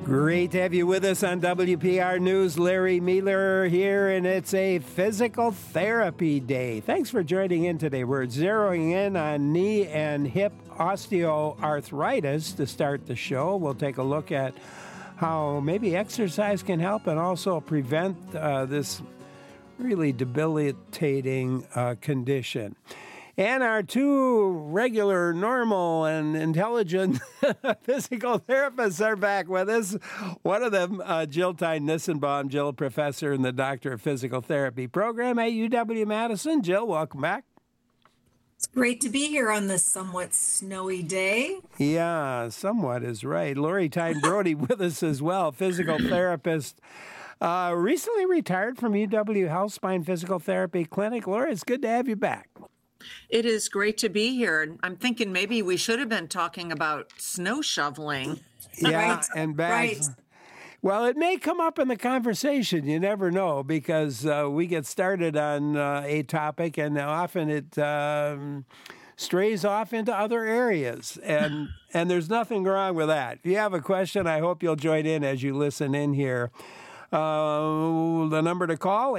Great to have you with us on WPR News. Larry Miller here, and it's a physical therapy day. Thanks for joining in today. We're zeroing in on knee and hip osteoarthritis to start the show. We'll take a look at how maybe exercise can help and also prevent this really debilitating condition. And our two regular, normal, and intelligent physical therapists are back with us. One of them, Jill Tyne-Nissenbaum, Jill, professor in the Doctor of Physical Therapy program at UW-Madison. Jill, welcome back. It's great to be here on this somewhat snowy day. Yeah, somewhat is right. Lori Tyne-Brody with us as well, physical therapist. Recently retired from UW Health Spine Physical Therapy Clinic. Lori, it's good to have you back. It is great to be here. I'm thinking maybe we should have been talking about snow shoveling. Yeah, Right, and bags. right. Well, it may come up in the conversation. You never know, because we get started on a topic, and often it strays off into other areas, and there's nothing wrong with that. If you have a question, I hope you'll join in as you listen in here. The number to call,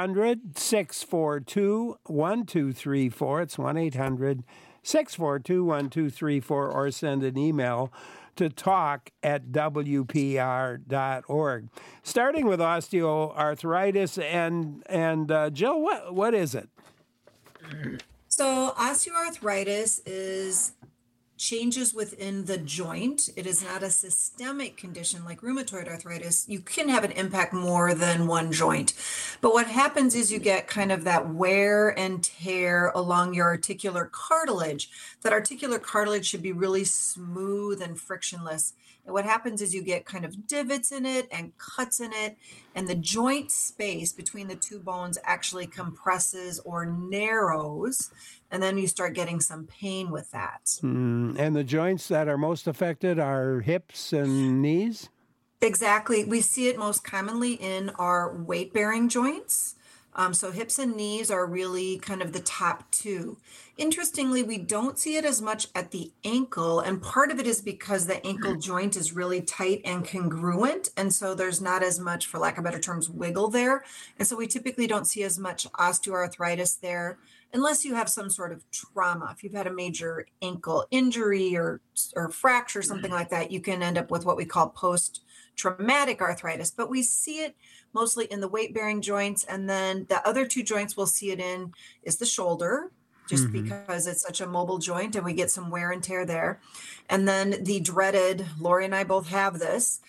800-642-1234. It's 1-800-642-1234, or send an email to talk@wpr.org. Starting with osteoarthritis, and Jill, what is it? So osteoarthritis is changes within the joint. It is not a systemic condition like rheumatoid arthritis. You can have an impact more than one joint. But what happens is you get kind of that wear and tear along your articular cartilage. That articular cartilage should be really smooth and frictionless. And what happens is you get kind of divots in it and cuts in it, and the joint space between the two bones actually compresses or narrows, and then you start getting some pain with that. And the joints that are most affected are hips and knees? Exactly. We see it most commonly in our weight-bearing joints. So hips and knees are really kind of the top two. Interestingly, we don't see it as much at the ankle, and part of it is because the ankle joint is really tight and congruent, and so there's not as much, for lack of better terms, wiggle there. And so we typically don't see as much osteoarthritis there unless you have some sort of trauma. If you've had a major ankle injury or fracture, something like that, you can end up with what we call post-traumatic arthritis. But we see it mostly in the weight-bearing joints, and then the other two joints we'll see it in is the shoulder, just because it's such a mobile joint and we get some wear and tear there. And then the dreaded, Lori and I both have this,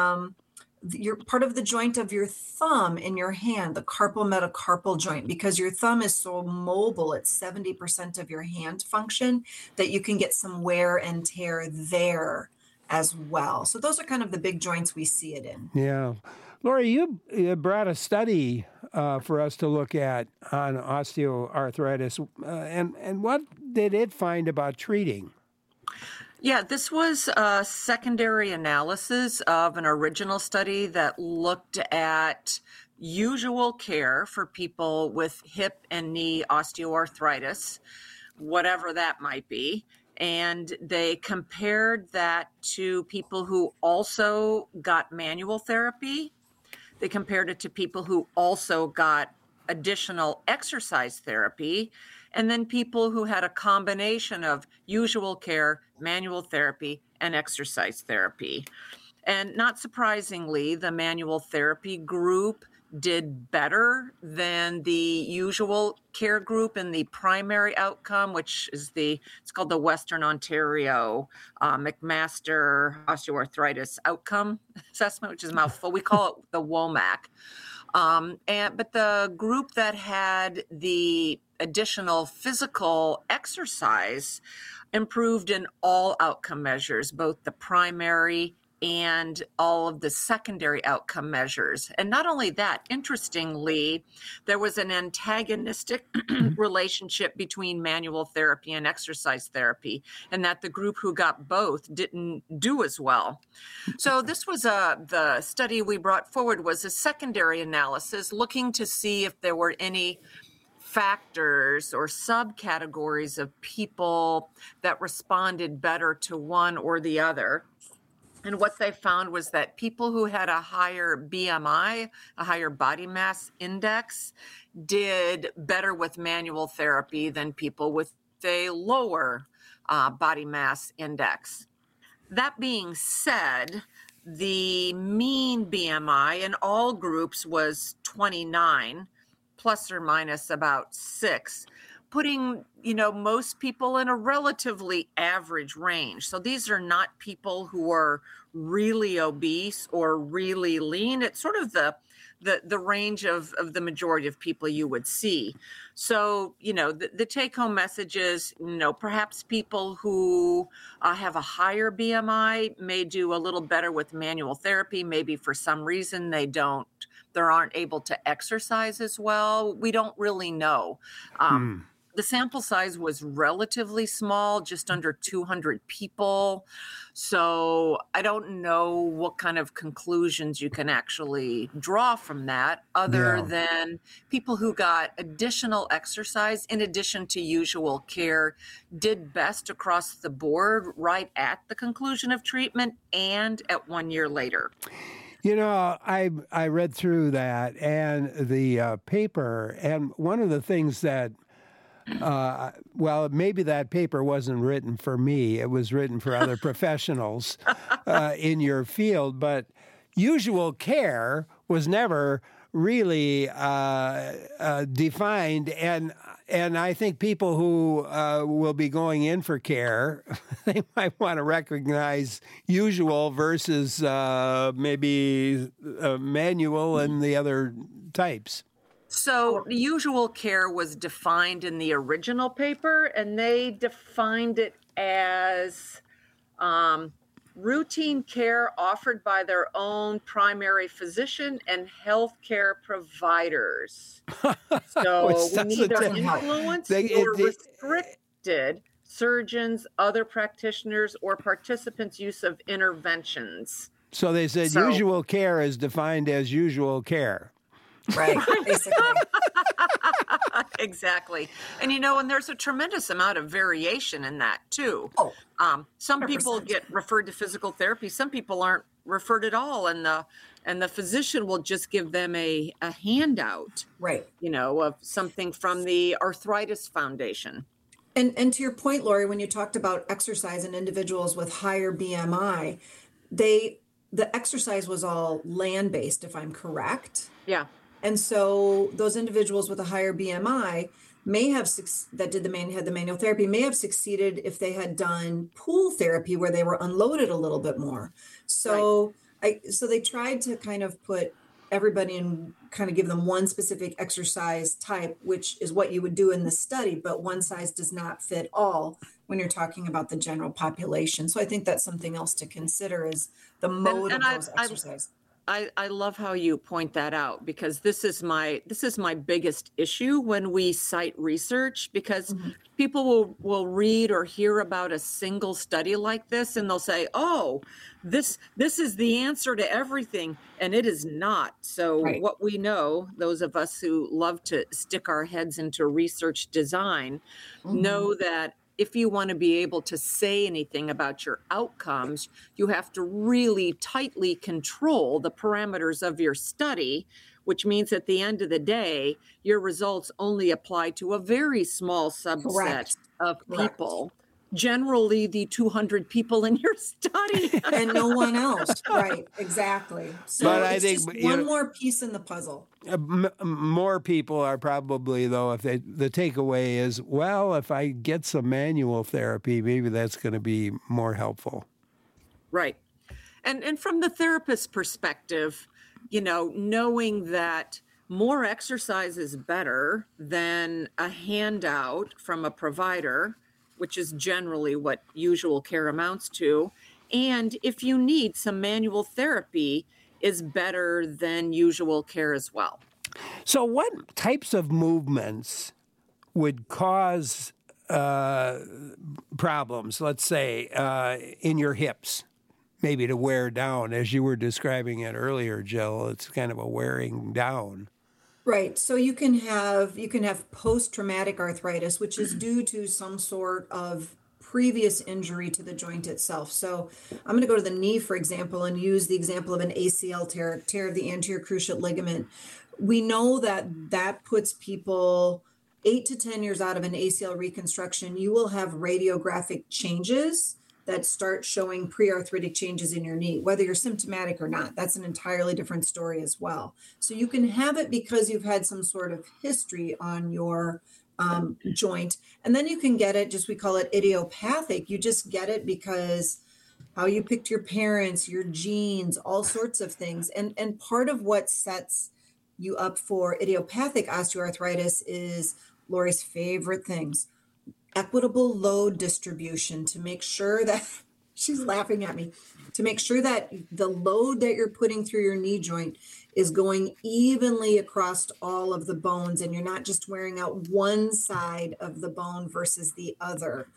you're part of the joint of your thumb in your hand, the carpal metacarpal joint, because your thumb is so mobile, it's 70% of your hand function, that you can get some wear and tear there as well. So those are kind of the big joints we see it in. Yeah. Lori, you brought a study for us to look at on osteoarthritis, and what did it find about treating? Yeah, this was a secondary analysis of an original study that looked at usual care for people with hip and knee osteoarthritis, whatever that might be. And they compared that to people who also got manual therapy. They compared it to people who also got additional exercise therapy, and then people who had a combination of usual care, manual therapy, and exercise therapy. And not surprisingly, the manual therapy group did better than the usual care group in the primary outcome, which is it's called the Western Ontario McMaster Osteoarthritis Outcome Assessment, which is a mouthful. We call it the WOMAC. But the group that had the additional physical exercise improved in all outcome measures, both the primary and all of the secondary outcome measures. And not only that, interestingly, there was an antagonistic relationship between manual therapy and exercise therapy, and that the group who got both didn't do as well. So this was the study we brought forward was a secondary analysis looking to see if there were any factors or subcategories of people that responded better to one or the other. And what they found was that people who had a higher BMI, a higher body mass index, did better with manual therapy than people with a lower body mass index. That being said, the mean BMI in all groups was 29, plus or minus about 6, putting, most people in a relatively average range. So these are not people who are really obese or really lean. It's sort of the range of the majority of people you would see. So, the take-home message is, perhaps people who have a higher BMI may do a little better with manual therapy. Maybe for some reason they aren't able to exercise as well. We don't really know. The sample size was relatively small, just under 200 people. So I don't know what kind of conclusions you can actually draw from that, other than people who got additional exercise in addition to usual care did best across the board right at the conclusion of treatment and at 1 year later. I read through that and the paper, and one of the things that maybe that paper wasn't written for me. It was written for other professionals in your field. But usual care was never really defined. And I think people who will be going in for care, they might want to recognize usual versus maybe manual and the other types. So usual care was defined in the original paper, and they defined it as routine care offered by their own primary physician and healthcare providers. So we neither influenced or restricted surgeons, other practitioners, or participants' use of interventions. So they said usual care is defined as usual care. Right, basically. Exactly. And, and there's a tremendous amount of variation in that, too. Some 100%. People get referred to physical therapy. Some people aren't referred at all. And the physician will just give them a handout, right? Of something from the Arthritis Foundation. And to your point, Lori, when you talked about exercise in individuals with higher BMI, the exercise was all land-based, if I'm correct. Yeah. And so those individuals with a higher BMI may have had the manual therapy may have succeeded if they had done pool therapy where they were unloaded a little bit more. So so they tried to kind of put everybody in, kind of give them one specific exercise type, which is what you would do in the study, but one size does not fit all when you're talking about the general population. So I think that's something else to consider is the mode of those exercise. I love how you point that out, because this is my biggest issue when we cite research, because people will read or hear about a single study like this and they'll say, oh, this is the answer to everything, and it is not. So what we know, those of us who love to stick our heads into research design, know that if you want to be able to say anything about your outcomes, you have to really tightly control the parameters of your study, which means at the end of the day, your results only apply to a very small subset of people. Generally the 200 people in your study. And no one else. Right, exactly. So but it's I think just one more piece in the puzzle. More people are probably, though, if the takeaway is, well, if I get some manual therapy, maybe that's going to be more helpful. Right. And from the therapist's perspective, knowing that more exercise is better than a handout from a provider, which is generally what usual care amounts to. And if you need some manual therapy, is better than usual care as well. So what types of movements would cause problems, let's say, in your hips, maybe to wear down, as you were describing it earlier, Jill? It's kind of a wearing down. Right. So you can have post-traumatic arthritis, which is due to some sort of previous injury to the joint itself. So I'm going to go to the knee, for example, and use the example of an ACL tear of the anterior cruciate ligament. We know that puts people 8 to 10 years out of an ACL reconstruction. You will have radiographic changes that start showing pre-arthritic changes in your knee, whether you're symptomatic or not. That's an entirely different story as well. So you can have it because you've had some sort of history on your joint. And then you can get it, we call it idiopathic. You just get it because how you picked your parents, your genes, all sorts of things. And part of what sets you up for idiopathic osteoarthritis is Lori's favorite things: equitable load distribution, to make sure that she's laughing at me, to make sure that the load that you're putting through your knee joint is going evenly across all of the bones, and you're not just wearing out one side of the bone versus the other.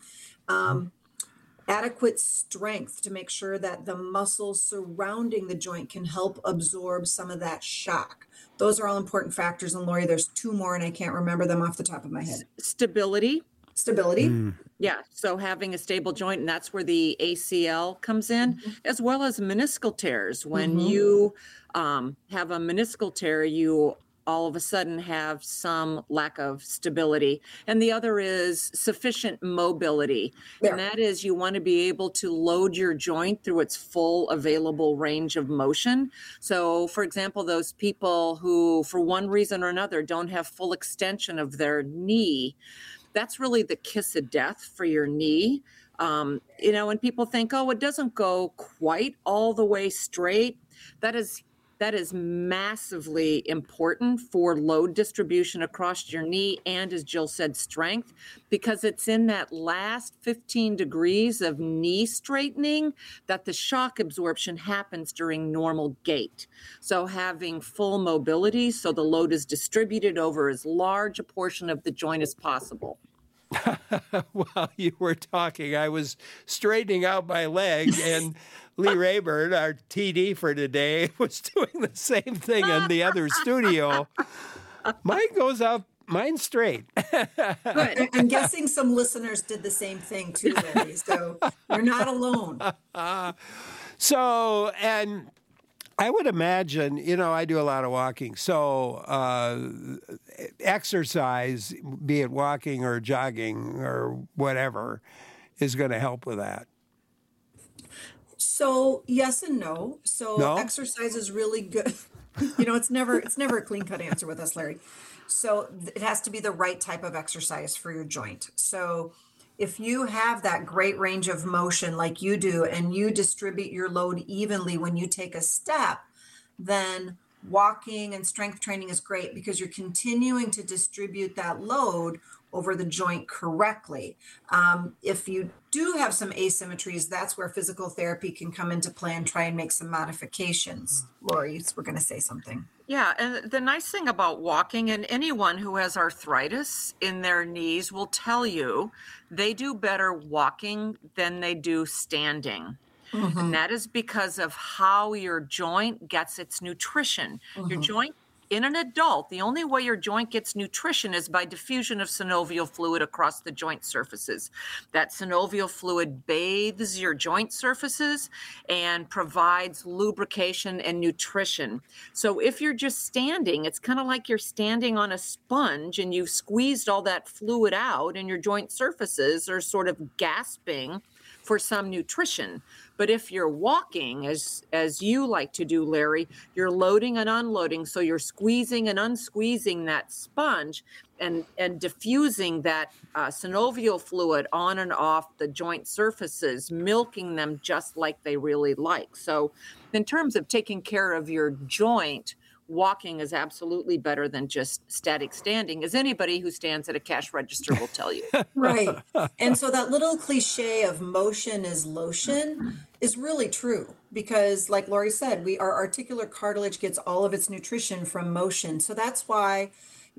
Adequate strength to make sure that the muscles surrounding the joint can help absorb some of that shock. Those are all important factors. And Lori, there's 2 more, and I can't remember them off the top of my head. Stability. Mm. Yeah. So having a stable joint, and that's where the ACL comes in, as well as meniscal tears. When you have a meniscal tear, you all of a sudden have some lack of stability. And the other is sufficient mobility. There. And that is, you want to be able to load your joint through its full available range of motion. So, for example, those people who, for one reason or another, don't have full extension of their knee, that's really the kiss of death for your knee. And people think, oh, it doesn't go quite all the way straight. That is massively important for load distribution across your knee and, as Jill said, strength, because it's in that last 15 degrees of knee straightening that the shock absorption happens during normal gait. So having full mobility so the load is distributed over as large a portion of the joint as possible. While you were talking, I was straightening out my leg, and Lee Rayburn, our TD for today, was doing the same thing in the other studio. Mine goes up, mine's straight. Good. I'm guessing some listeners did the same thing too, Larry, so you're not alone. And I would imagine, I do a lot of walking. So exercise, be it walking or jogging or whatever, is going to help with that. So yes and no. So exercise is really good. It's never a clean cut answer with us, Larry. So it has to be the right type of exercise for your joint. So if you have that great range of motion like you do, and you distribute your load evenly when you take a step, then walking and strength training is great because you're continuing to distribute that load over the joint correctly. If you do have some asymmetries, that's where physical therapy can come into play and try and make some modifications. Lori, we're going to say something. Yeah, and the nice thing about walking, and anyone who has arthritis in their knees will tell you they do better walking than they do standing. And that is because of how your joint gets its nutrition. Your joint, in an adult, the only way your joint gets nutrition is by diffusion of synovial fluid across the joint surfaces. That synovial fluid bathes your joint surfaces and provides lubrication and nutrition. So if you're just standing, it's kind of like you're standing on a sponge and you've squeezed all that fluid out, and your joint surfaces are sort of gasping for some nutrition. But if you're walking, as you like to do, Larry, you're loading and unloading. So you're squeezing and unsqueezing that sponge and diffusing that synovial fluid on and off the joint surfaces, milking them just like they really like. So in terms of taking care of your joint, walking is absolutely better than just static standing, as anybody who stands at a cash register will tell you. Right. And so that little cliche of motion is lotion is really true because, like Lori said, our articular cartilage gets all of its nutrition from motion. So that's why,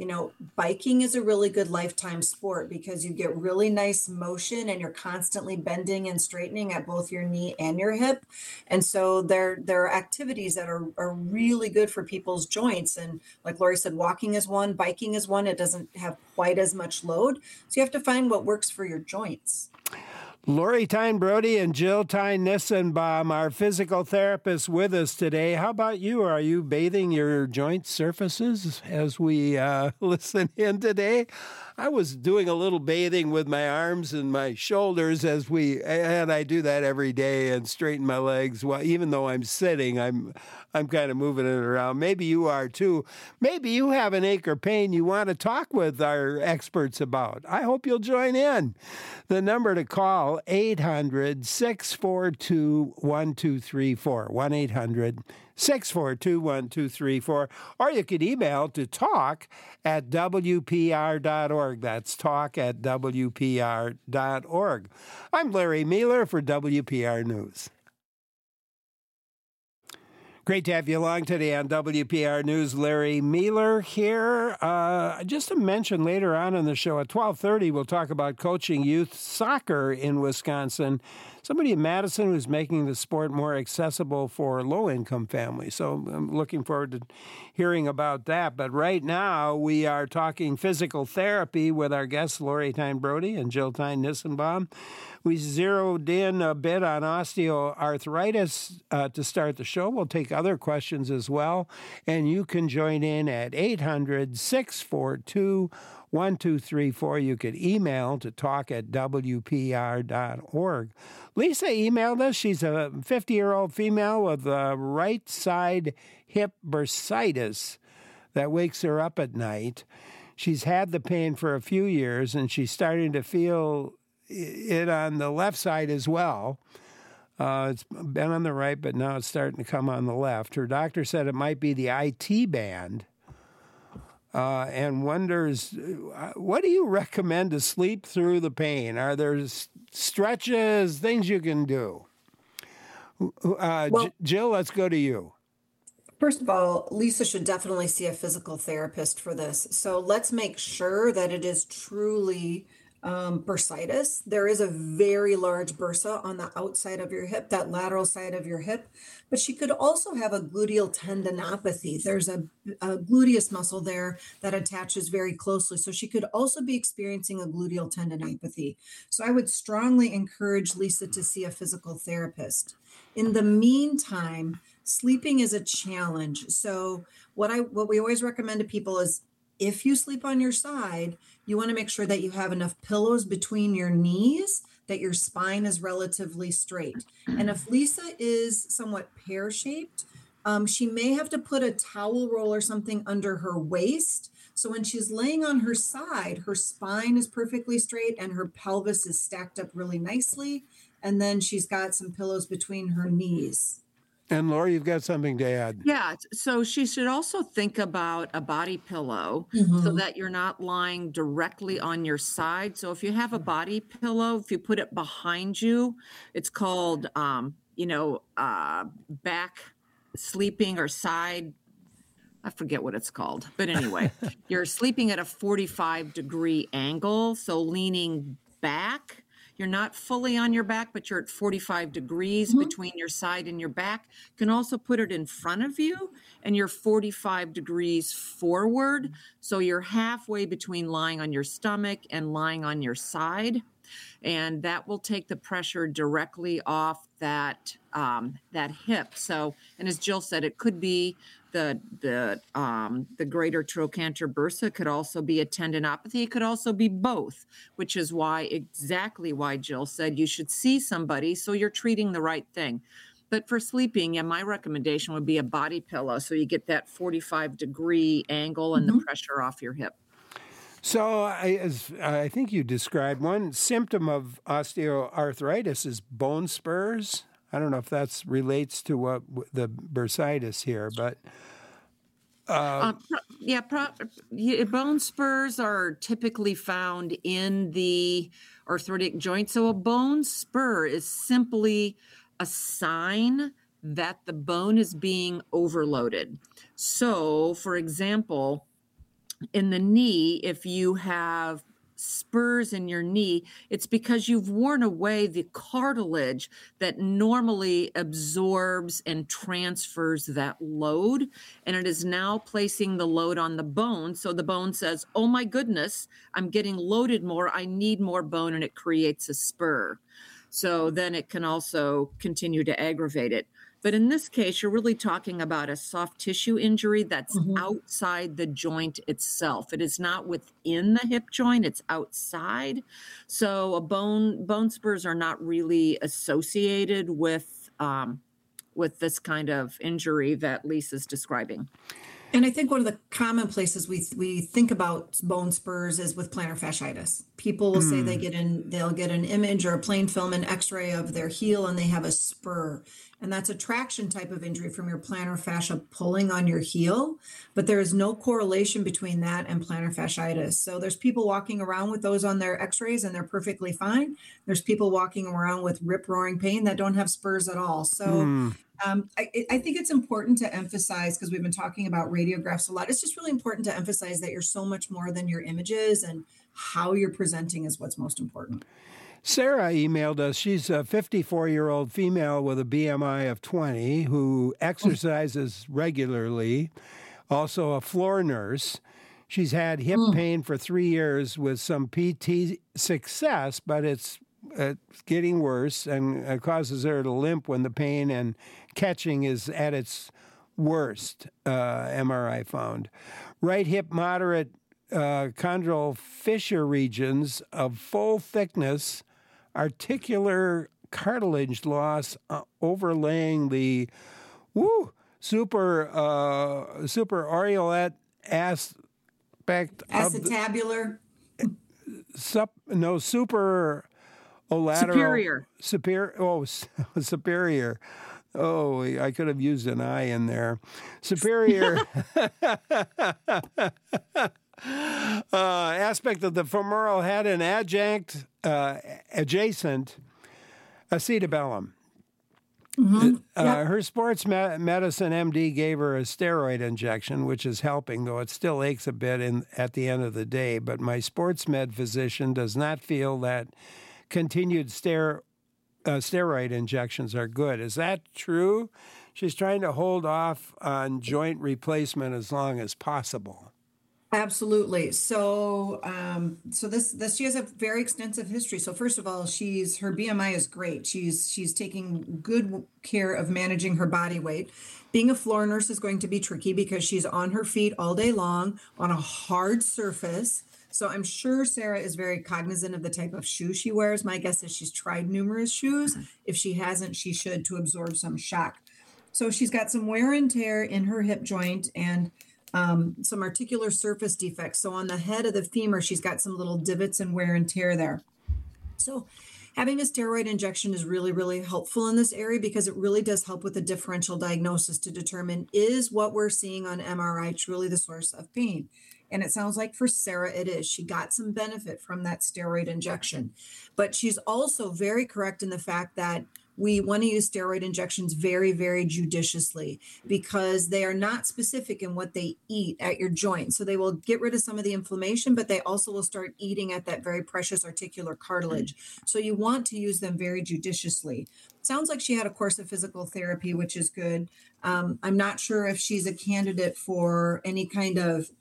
biking is a really good lifetime sport because you get really nice motion and you're constantly bending and straightening at both your knee and your hip. And so there are activities that are really good for people's joints. And like Lori said, walking is one, biking is one. It doesn't have quite as much load. So you have to find what works for your joints. Lori Tyne Brody and Jill Tyne Nissenbaum, our physical therapists, with us today. How about you? Are you bathing your joint surfaces as we listen in today? I was doing a little bathing with my arms and my shoulders and I do that every day and straighten my legs. Well, even though I'm sitting, I'm kind of moving it around. Maybe you are too. Maybe you have an ache or pain you want to talk with our experts about. I hope you'll join in. The number to call, 800-642-1234, 1-800-642-1234, or you could email to talk@wpr.org. That's talk@wpr.org. I'm Larry Mueller for WPR News. Great to have you along today on WPR News. Larry Mueller here. Just to mention, later on in the show at 12:30, we'll talk about coaching youth soccer in Wisconsin. Somebody in Madison who's making the sport more accessible for low-income families. So I'm looking forward to hearing about that. But right now, we are talking physical therapy with our guests, Lori Tyne Brody and Jill Tyne Nissenbaum. We zeroed in a bit on osteoarthritis to start the show. We'll take other questions as well. And you can join in at 800-642-1234. You could email to talk@wpr.org. Lisa emailed us. She's a 50-year-old female with right side hip bursitis that wakes her up at night. She's had the pain for a few years, and she's starting to feel it on the left side as well. It's been on the right, but now it's starting to come on the left. Her doctor said it might be the IT band, and wonders, what do you recommend to sleep through the pain? Are there stretches, things you can do? Jill, let's go to you. First of all, Lisa should definitely see a physical therapist for this. So let's make sure that it is truly bursitis. There is a very large bursa on the outside of your hip, that lateral side of your hip, but she could also have a gluteal tendinopathy. There's a gluteus muscle there that attaches very closely. So she could also be experiencing a gluteal tendinopathy. So I would strongly encourage Lisa to see a physical therapist. In the meantime, sleeping is a challenge. So what we always recommend to people is, if you sleep on your side, you want to make sure that you have enough pillows between your knees, that your spine is relatively straight. And if Lisa is somewhat pear-shaped, she may have to put a towel roll or something under her waist. So when she's laying on her side, her spine is perfectly straight and her pelvis is stacked up really nicely. And then she's got some pillows between her knees. And Laura, you've got something to add. Yeah, so she should also think about a body pillow so that you're not lying directly on your side. So if you have a body pillow, if you put it behind you, it's called, back sleeping or side. I forget what it's called. But anyway, you're sleeping at a 45-degree angle, so leaning back. You're not fully on your back, but you're at 45 degrees between your side and your back. You can also put it in front of you, and you're 45 degrees forward. So you're halfway between lying on your stomach and lying on your side. And that will take the pressure directly off that hip. So, and as Jill said, it could be the greater trochanter bursa. It could also be a tendinopathy. It could also be both, which is exactly why Jill said you should see somebody so you're treating the right thing. But for sleeping, my recommendation would be a body pillow so you get that 45-degree angle and the pressure off your hip. So I think you described one symptom of osteoarthritis is bone spurs. I don't know if that relates to what the bursitis here, but bone spurs are typically found in the arthritic joint. So a bone spur is simply a sign that the bone is being overloaded. So, for example, in the knee, if you have spurs in your knee, it's because you've worn away the cartilage that normally absorbs and transfers that load. And it is now placing the load on the bone. So the bone says, oh my goodness, I'm getting loaded more. I need more bone, and it creates a spur. So then it can also continue to aggravate it. But in this case, you're really talking about a soft tissue injury that's outside the joint itself. It is not within the hip joint, it's outside. So bone spurs are not really associated with this kind of injury that Lisa's describing. And I think one of the common places we think about bone spurs is with plantar fasciitis. People will say they'll get an image or a plain film, an x-ray of their heel, and they have a spur. And that's a traction type of injury from your plantar fascia pulling on your heel. But there is no correlation between that and plantar fasciitis. So there's people walking around with those on their x-rays and they're perfectly fine. There's people walking around with rip-roaring pain that don't have spurs at all. So I think it's important to emphasize, because we've been talking about radiographs a lot, it's just really important to emphasize that you're so much more than your images, and how you're presenting is what's most important. Sarah emailed us. She's a 54-year-old female with a BMI of 20 who exercises regularly, also a floor nurse. She's had hip pain for 3 years with some PT success, but it's getting worse, and it causes her to limp when the pain and catching is at its worst, MRI found. Right hip moderate chondral fissure regions of full thickness, articular cartilage loss overlaying the super aureolate aspect acetabular. Super olateral. Superior. Oh, I could have used an I in there. Superior aspect of the femoral head and adjacent acetabellum. Her sports medicine MD gave her a steroid injection, which is helping, though it still aches a bit at the end of the day. But my sports med physician does not feel that continued steroid injections are good. Is that true? She's trying to hold off on joint replacement as long as possible. Absolutely. So, this she has a very extensive history. So first of all, her BMI is great. She's taking good care of managing her body weight. Being a floor nurse is going to be tricky because she's on her feet all day long on a hard surface. So I'm sure Sarah is very cognizant of the type of shoe she wears. My guess is she's tried numerous shoes. If she hasn't, she should, to absorb some shock. So she's got some wear and tear in her hip joint and some articular surface defects. So on the head of the femur, she's got some little divots and wear and tear there. So having a steroid injection is really, really helpful in this area, because it really does help with the differential diagnosis to determine, is what we're seeing on MRI truly the source of pain? And it sounds like for Sarah, it is. She got some benefit from that steroid injection. But she's also very correct in the fact that we want to use steroid injections very, very judiciously, because they are not specific in what they eat at your joint. So they will get rid of some of the inflammation, but they also will start eating at that very precious articular cartilage. So you want to use them very judiciously. Sounds like she had a course of physical therapy, which is good. I'm not sure if she's a candidate for any kind of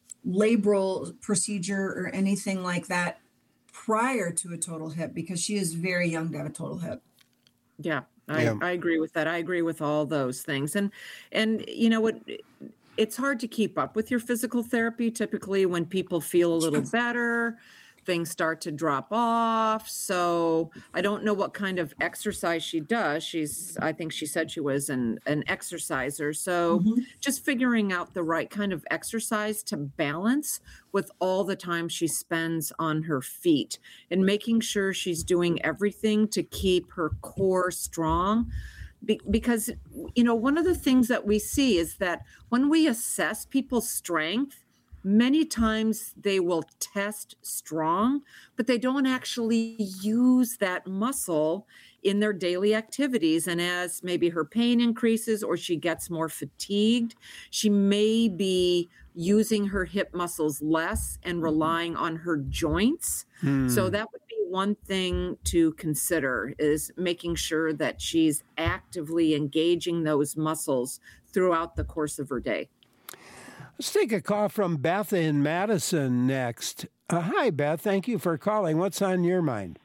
labral procedure or anything like that prior to a total hip, because she is very young to have a total hip. Yeah, I agree with that. I agree with all those things. And you know what? It's hard to keep up with your physical therapy. Typically when people feel a little better, things start to drop off. So I don't know what kind of exercise she does. I think she said she was an exerciser. So just figuring out the right kind of exercise to balance with all the time she spends on her feet, and making sure she's doing everything to keep her core strong. Because, you know, one of the things that we see is that when we assess people's strength, many times they will test strong, but they don't actually use that muscle in their daily activities. And as maybe her pain increases or she gets more fatigued, she may be using her hip muscles less and relying on her joints. So that would be one thing to consider, is making sure that she's actively engaging those muscles throughout the course of her day. Let's take a call from Beth in Madison next. Hi, Beth. Thank you for calling. What's on your mind?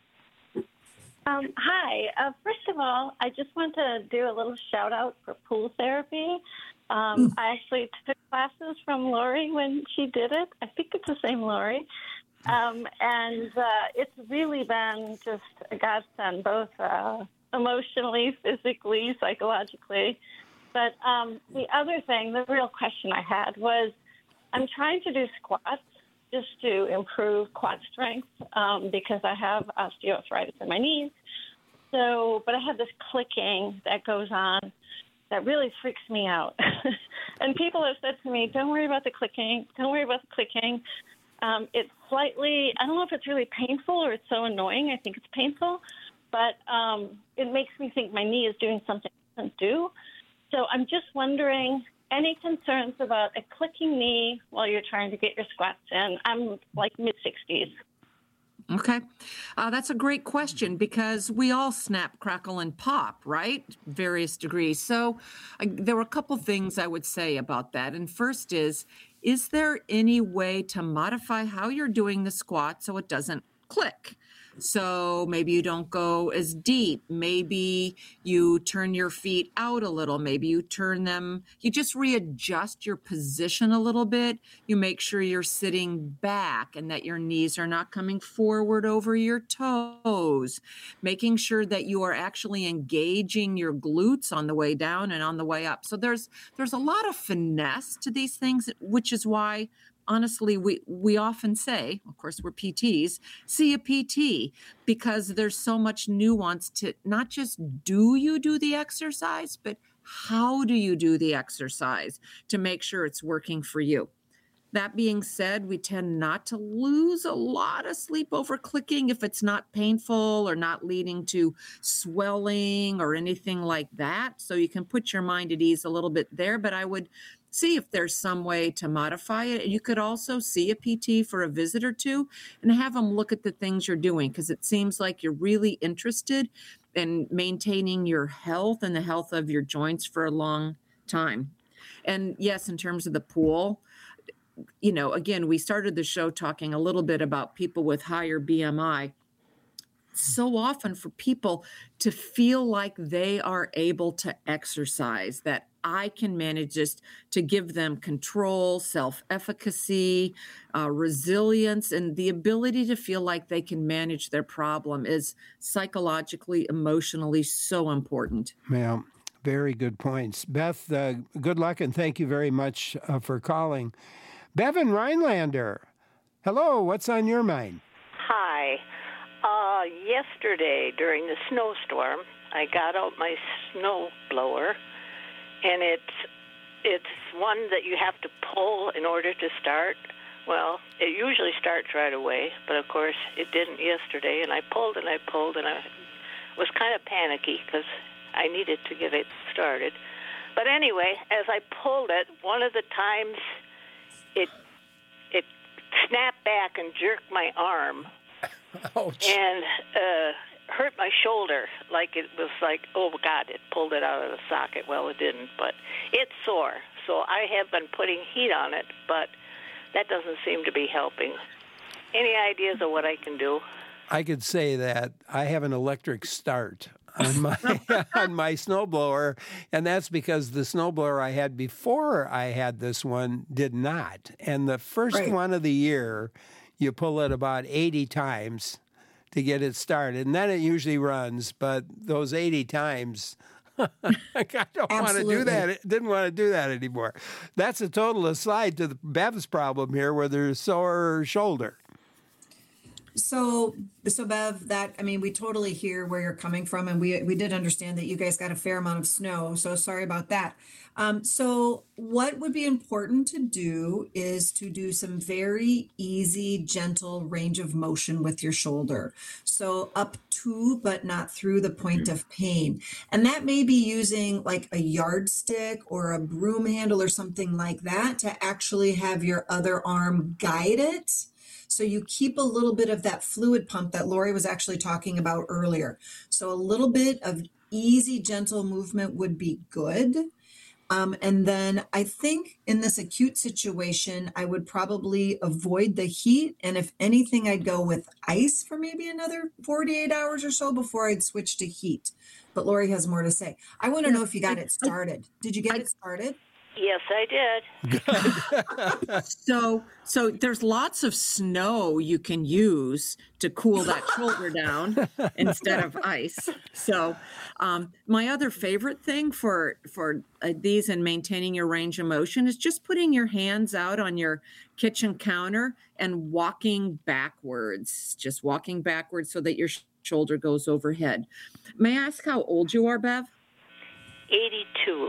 Hi. First of all, I just want to do a little shout out for pool therapy. I actually took classes from Lori when she did it. I think it's the same Lori. And it's really been just a godsend, both emotionally, physically, psychologically. But the other thing, the real question I had was, I'm trying to do squats just to improve quad strength because I have osteoarthritis in my knees. So, but I have this clicking that goes on that really freaks me out. And people have said to me, don't worry about the clicking. Don't worry about the clicking. It's slightly, I don't know if it's really painful or it's so annoying. I think it's painful, but it makes me think my knee is doing something it doesn't do. So I'm just wondering, any concerns about a clicking knee while you're trying to get your squats in? I'm like mid-60s. Okay. That's a great question, because we all snap, crackle, and pop, right? Various degrees. So there were a couple things I would say about that. And first is there any way to modify how you're doing the squat so it doesn't click? So maybe you don't go as deep. Maybe you turn your feet out a little. Maybe you turn them, you just readjust your position a little bit. You make sure you're sitting back and that your knees are not coming forward over your toes. Making sure that you are actually engaging your glutes on the way down and on the way up. So there's a lot of finesse to these things, which is why honestly, we often say, of course, we're PTs, see a PT, because there's so much nuance to not just do you do the exercise, but how do you do the exercise to make sure it's working for you. That being said, we tend not to lose a lot of sleep over clicking if it's not painful or not leading to swelling or anything like that. So you can put your mind at ease a little bit there, but I would see if there's some way to modify it. You could also see a PT for a visit or two and have them look at the things you're doing, because it seems like you're really interested in maintaining your health and the health of your joints for a long time. And yes, in terms of the pool, again, we started the show talking a little bit about people with higher BMI. So often for people to feel like they are able to exercise, that I can manage this, to give them control, self-efficacy, resilience, and the ability to feel like they can manage their problem is psychologically, emotionally so important. Yeah, very good points. Beth, good luck and thank you very much for calling. Bevan Rhinelander, hello, what's on your mind? Hi. Yesterday during the snowstorm, I got out my snow blower, and it's one that you have to pull in order to start. Well, it usually starts right away, but of course it didn't yesterday, and I pulled and I pulled, and I was kind of panicky because I needed to get it started. But anyway, as I pulled it, one of the times it snapped back and jerked my arm. Ouch. And hurt my shoulder. Like it was like, oh God, it pulled it out of the socket. Well, it didn't, but it's sore. So I have been putting heat on it, but that doesn't seem to be helping. Any ideas of what I can do? I could say that I have an electric start on my on my snowblower, and that's because the snowblower I had before I had this one did not. And the first one of the year, you pull it about 80 times to get it started, and then it usually runs. But those 80 times, I don't want to do that. Didn't want to do that anymore. That's a total aside to the Bev's problem here, where there's sore shoulder. So, Bev, we totally hear where you're coming from, and we did understand that you guys got a fair amount of snow. So sorry about that. So what would be important to do is to do some very easy, gentle range of motion with your shoulder. So up to, but not through the point of pain. And that may be using like a yardstick or a broom handle or something like that to actually have your other arm guide it. So you keep a little bit of that fluid pump that Lori was actually talking about earlier. So a little bit of easy, gentle movement would be good. And then I think in this acute situation, I would probably avoid the heat. And if anything, I'd go with ice for maybe another 48 hours or so before I'd switch to heat. But Lori has more to say. I want to know if you got it started. Did you get it started? Yes, I did. So there's lots of snow you can use to cool that shoulder down instead of ice. So my other favorite thing for these and maintaining your range of motion is just putting your hands out on your kitchen counter and walking backwards, so that your shoulder goes overhead. May I ask how old you are, Bev? 82.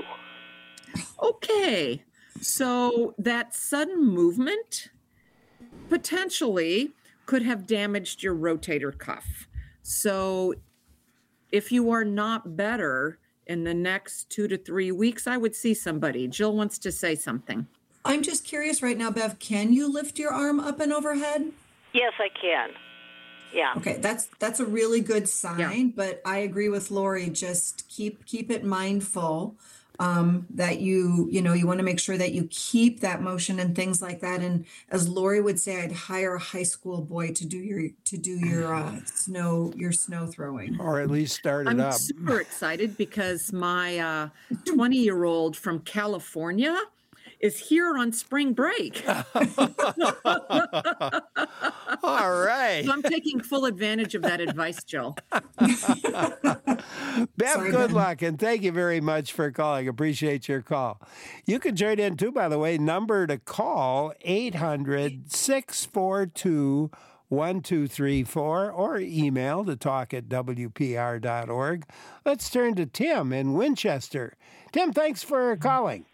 Okay, so that sudden movement potentially could have damaged your rotator cuff. So if you are not better in the next 2 to 3 weeks, I would see somebody. Jill wants to say something. I'm just curious right now, Bev, can you lift your arm up and overhead? Yes, I can. Yeah. Okay, that's a really good sign, but I agree with Lori. Just keep it mindful that you want to make sure that you keep that motion and things like that. And as Lori would say, I'd hire a high school boy to do your snow throwing, or at least start it I'm up. super excited because my 20-year-old from California is here on spring break. All right. So I'm taking full advantage of that advice, Jill. Bev, good luck, and thank you very much for calling. Appreciate your call. You can join in too, by the way. Number to call, 800-642-1234, or email to talk@wpr.org. Let's turn to Tim in Winchester. Tim, thanks for calling.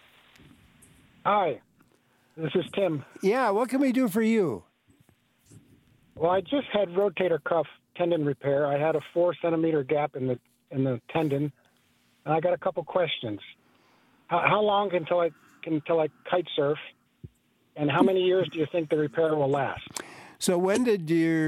Hi, this is Tim. Yeah, what can we do for you? Well, I just had rotator cuff tendon repair. I had a 4-centimeter gap in the tendon, and I got a couple questions. How long until I kite surf, and how many years do you think the repair will last? So when was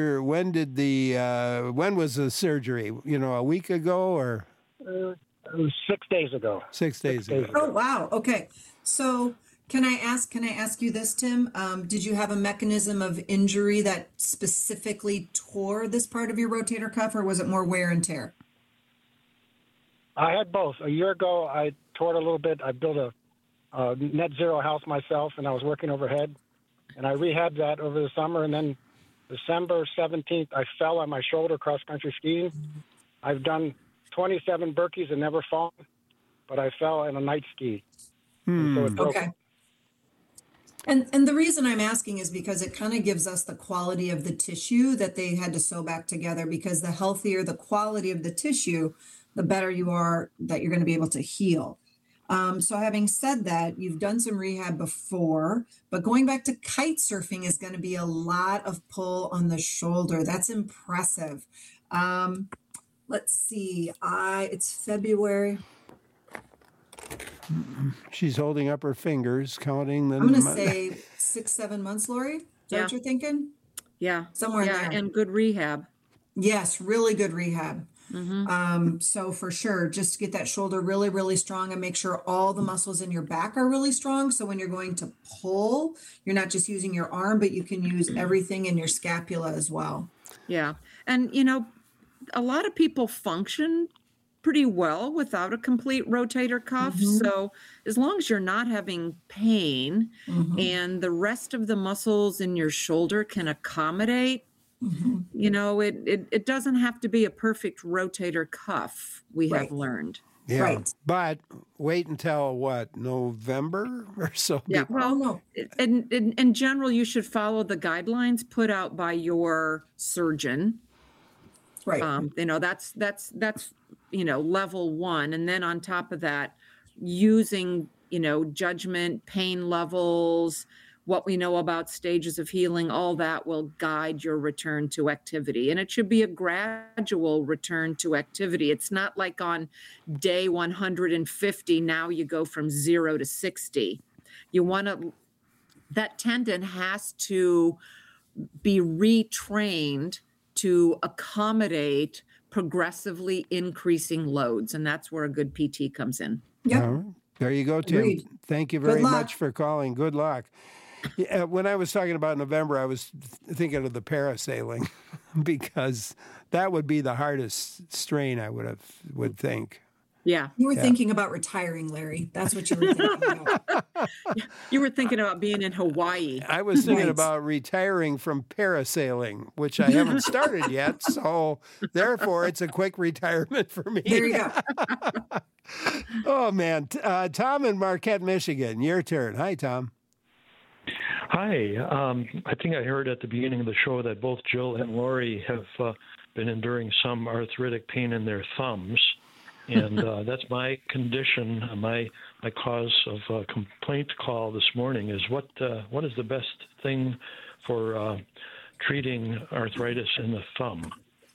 the surgery? A week ago or? It was 6 days ago. 6 days ago. Oh, wow. Okay. So can I ask you this, Tim? Did you have a mechanism of injury that specifically tore this part of your rotator cuff, or was it more wear and tear? I had both. A year ago, I tore it a little bit. I built a net zero house myself, and I was working overhead, and I rehabbed that over the summer. And then December 17th, I fell on my shoulder cross-country skiing. I've done 27 Birkies and never fallen, but I fell in a night ski. And so it broke. Okay. And the reason I'm asking is because it kind of gives us the quality of the tissue that they had to sew back together, because the healthier the quality of the tissue, the better you are that you're going to be able to heal. So having said that, you've done some rehab before, but going back to kite surfing is going to be a lot of pull on the shoulder. That's impressive. Let's see. It's February. She's holding up her fingers, counting the. I'm going to say 6-7 months, Lori. Is that what you're thinking? Yeah. Somewhere in there. And good rehab. Yes, really good rehab. Mm-hmm. So for sure, just get that shoulder really, really strong and make sure all the muscles in your back are really strong. So when you're going to pull, you're not just using your arm, but you can use everything in your scapula as well. Yeah. And, a lot of people function pretty well without a complete rotator cuff. So as long as you're not having pain and the rest of the muscles in your shoulder can accommodate, it doesn't have to be a perfect rotator cuff, we have learned. Yeah. Right. But wait until what, November or so? Yeah, well, no. in general, you should follow the guidelines put out by your surgeon. Right. That's level one. And then on top of that, using, judgment, pain levels, what we know about stages of healing, all that will guide your return to activity. And it should be a gradual return to activity. It's not like on day 150, now you go from 0 to 60. That tendon has to be retrained to accommodate progressively increasing loads. And that's where a good PT comes in. Yep. There you go, Tim. Agreed. Thank you very much for calling. Good luck. Yeah, when I was talking about November, I was thinking of the parasailing because that would be the hardest strain, I would think. Yeah. You were thinking about retiring, Larry. That's what you were thinking about. You were thinking about being in Hawaii. I was thinking about retiring from parasailing, which I haven't started yet. So therefore, it's a quick retirement for me. There you go. Oh, man. Tom in Marquette, Michigan, your turn. Hi, Tom. Hi. I think I heard at the beginning of the show that both Jill and Lori have been enduring some arthritic pain in their thumbs. And that's my condition. My cause of complaint call this morning is what is the best thing for treating arthritis in the thumb?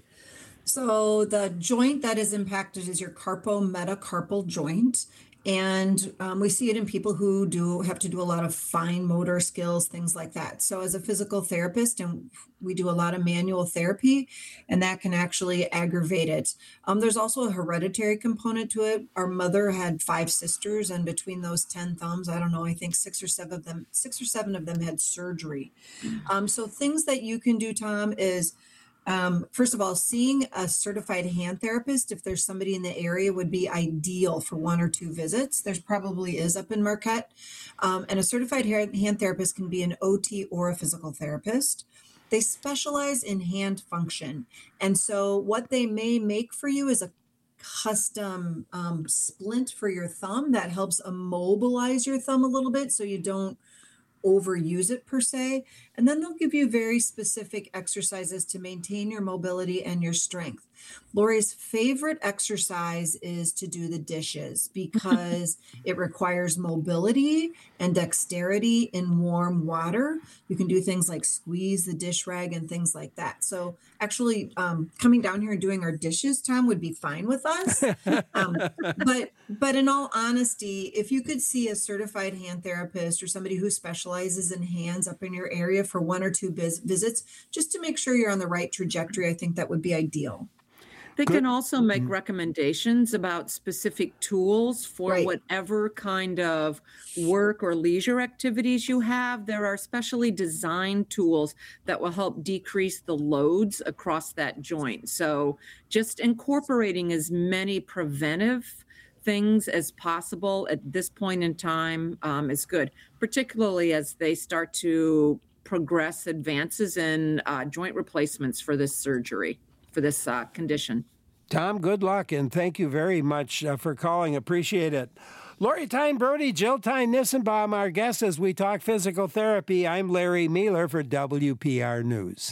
So the joint that is impacted is your carpometacarpal joint. And we see it in people who have to do a lot of fine motor skills, things like that. So as a physical therapist, and we do a lot of manual therapy, and that can actually aggravate it. There's also a hereditary component to it. Our mother had 5 sisters, and between those 10 thumbs, I don't know, I think 6 or 7 of them had surgery. So things that you can do, Tom, is first of all, seeing a certified hand therapist, if there's somebody in the area, would be ideal for 1 or 2 visits. There's probably is up in Marquette. And a certified hand therapist can be an OT or a physical therapist. They specialize in hand function. And so what they may make for you is a custom splint for your thumb that helps immobilize your thumb a little bit so you don't overuse it per se. And then they'll give you very specific exercises to maintain your mobility and your strength. Lori's favorite exercise is to do the dishes because it requires mobility and dexterity in warm water. You can do things like squeeze the dish rag and things like that. So actually coming down here and doing our dishes, Tom, would be fine with us. But in all honesty, if you could see a certified hand therapist or somebody who specializes in hands up in your area for 1 or 2 visits, just to make sure you're on the right trajectory, I think that would be ideal. They can also make recommendations about specific tools for whatever kind of work or leisure activities you have. There are specially designed tools that will help decrease the loads across that joint. So just incorporating as many preventive things as possible at this point in time is good, particularly as they start to progress advances in joint replacements for this surgery, for this condition. Tom, good luck, and thank you very much for calling. Appreciate it. Lori Tyne Brody, Jill Tyne Nissenbaum, our guests as we talk physical therapy. I'm Larry Mealer for WPR News.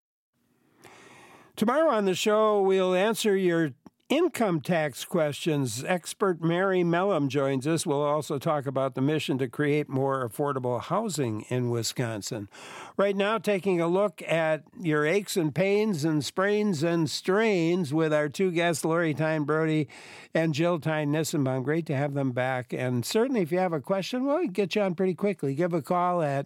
Tomorrow on the show, we'll answer your income tax questions. Expert Mary Mellum joins us. We'll also talk about the mission to create more affordable housing in Wisconsin. Right now, taking a look at your aches and pains and sprains and strains with our 2 guests, Lori Tyne Brody and Jill Tyne Nissenbaum. Great to have them back. And certainly if you have a question, well, we can get you on pretty quickly. Give a call at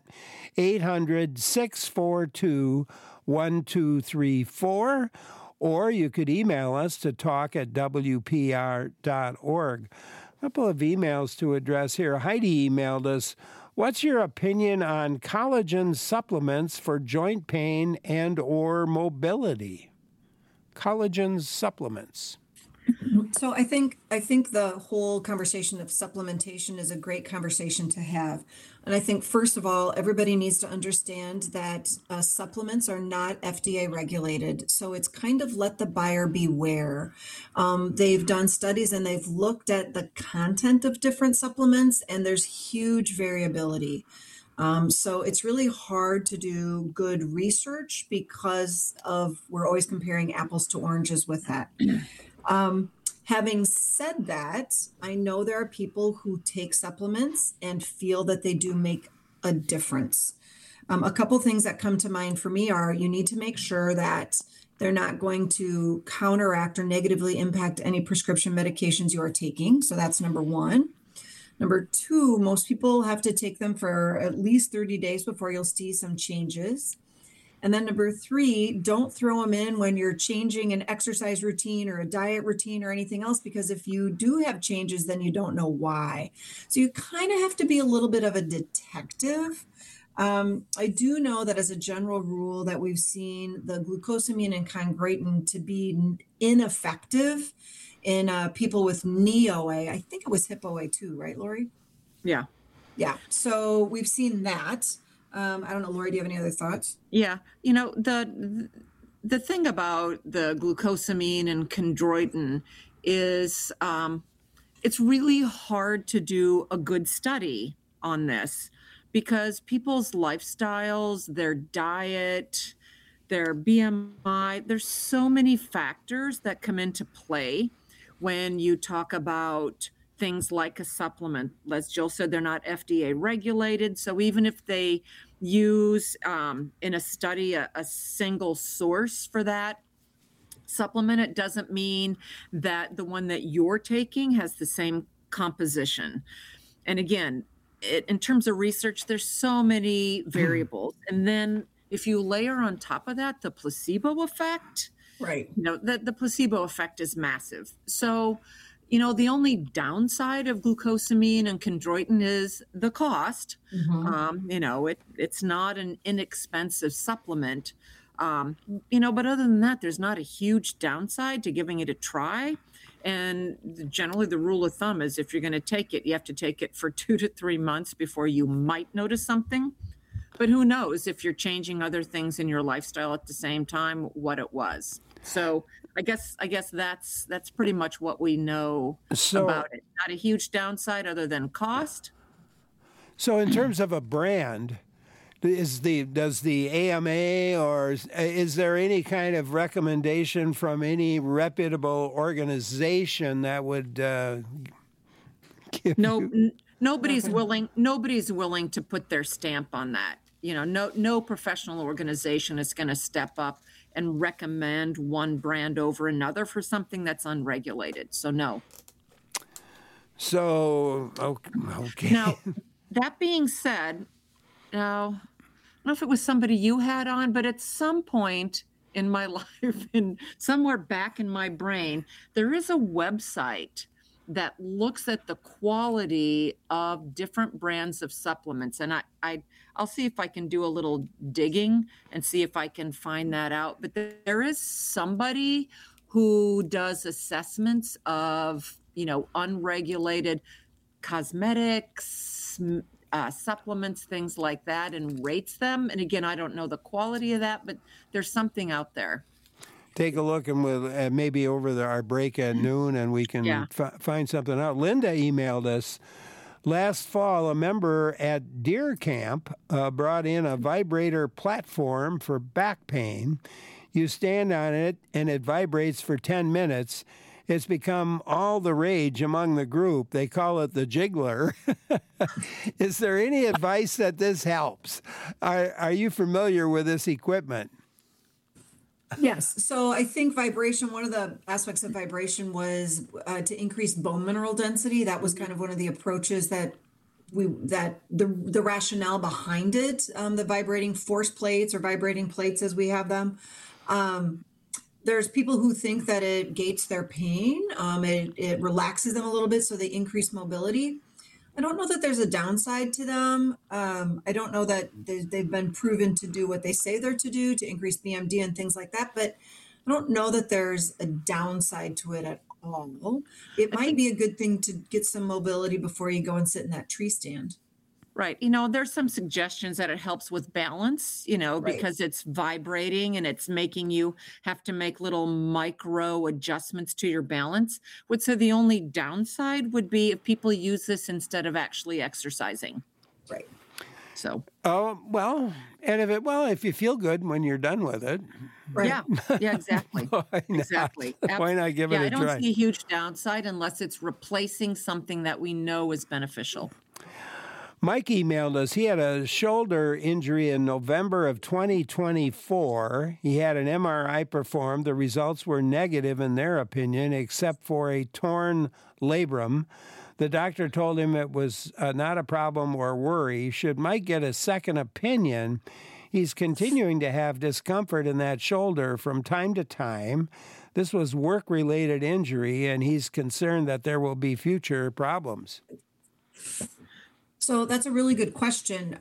800-642-1234. Or you could email us to talk@wpr.org. A couple of emails to address here. Heidi emailed us, what's your opinion on collagen supplements for joint pain and or mobility? Collagen supplements. So I think the whole conversation of supplementation is a great conversation to have. And I think, first of all, everybody needs to understand that supplements are not FDA regulated. So it's kind of let the buyer beware. They've done studies and they've looked at the content of different supplements, and there's huge variability. So it's really hard to do good research because we're always comparing apples to oranges with that. Having said that, I know there are people who take supplements and feel that they do make a difference. A couple things that come to mind for me are you need to make sure that they're not going to counteract or negatively impact any prescription medications you are taking. So that's number one. Number two, most people have to take them for at least 30 days before you'll see some changes. And then number three, don't throw them in when you're changing an exercise routine or a diet routine or anything else, because if you do have changes, then you don't know why. So you kind of have to be a little bit of a detective. I do know that as a general rule that we've seen the glucosamine and chondroitin to be ineffective in people with knee OA. I think it was hip OA too, right, Lori? Yeah. Yeah. So we've seen that. I don't know, Lori, do you have any other thoughts? Yeah. The thing about the glucosamine and chondroitin is it's really hard to do a good study on this because people's lifestyles, their diet, their BMI, there's so many factors that come into play when you talk about things like a supplement. As Jill said, they're not FDA regulated. So even if they use in a study a single source for that supplement, it doesn't mean that the one that you're taking has the same composition. And again, in terms of research, there's so many variables. And then if you layer on top of that the placebo effect, right? The placebo effect is massive. So the only downside of glucosamine and chondroitin is the cost. Mm-hmm. It's not an inexpensive supplement. But other than that, there's not a huge downside to giving it a try. And generally the rule of thumb is if you're going to take it, you have to take it for 2 to 3 months before you might notice something. But who knows if you're changing other things in your lifestyle at the same time, what it was. So I guess that's pretty much what we know about it. Not a huge downside other than cost. So in terms of a brand, does the AMA or is there any kind of recommendation from any reputable organization that would give nobody's willing to put their stamp on that. No professional organization is going to step up and recommend one brand over another for something that's unregulated. So no. So, okay. Now, that being said, now, I don't know if it was somebody you had on, but at some point in my life and somewhere back in my brain, there is a website that looks at the quality of different brands of supplements. And I'll see if I can do a little digging and see if I can find that out. But there is somebody who does assessments of, unregulated cosmetics, supplements, things like that, and rates them. And again, I don't know the quality of that, but there's something out there. Take a look, and we'll maybe over our break at noon, and we can find something out. Linda emailed us last fall. A member at Deer Camp brought in a vibrator platform for back pain. You stand on it, and it vibrates for 10 minutes. It's become all the rage among the group. They call it the jiggler. Is there any advice that this helps? Are you familiar with this equipment? Yes. So I think vibration, one of the aspects of vibration was to increase bone mineral density. That was kind of one of the approaches that the rationale behind it, the vibrating force plates or vibrating plates as we have them. There's people who think that it gates their pain. It relaxes them a little bit, so they increase mobility. I don't know that there's a downside to them. I don't know that they've been proven to do what they say they're to do, to increase BMD and things like that. But I don't know that there's a downside to it at Oh, it might be a good thing to get some mobility before you go and sit in that tree stand. Right. There's some suggestions that it helps with balance, because it's vibrating and it's making you have to make little micro adjustments to your balance. Would say the only downside would be if people use this instead of actually exercising. Right. So. Oh, well, and if you feel good when you're done with it. Right. Yeah, exactly. Exactly. Why not give it a try? I don't see a huge downside unless it's replacing something that we know is beneficial. Mike emailed us. He had a shoulder injury in November of 2024. He had an MRI performed. The results were negative in their opinion, except for a torn labrum. The doctor told him it was not a problem or worry. Should Mike get a second opinion? He's continuing to have discomfort in that shoulder from time to time. This was work-related injury, and he's concerned that there will be future problems. So that's a really good question.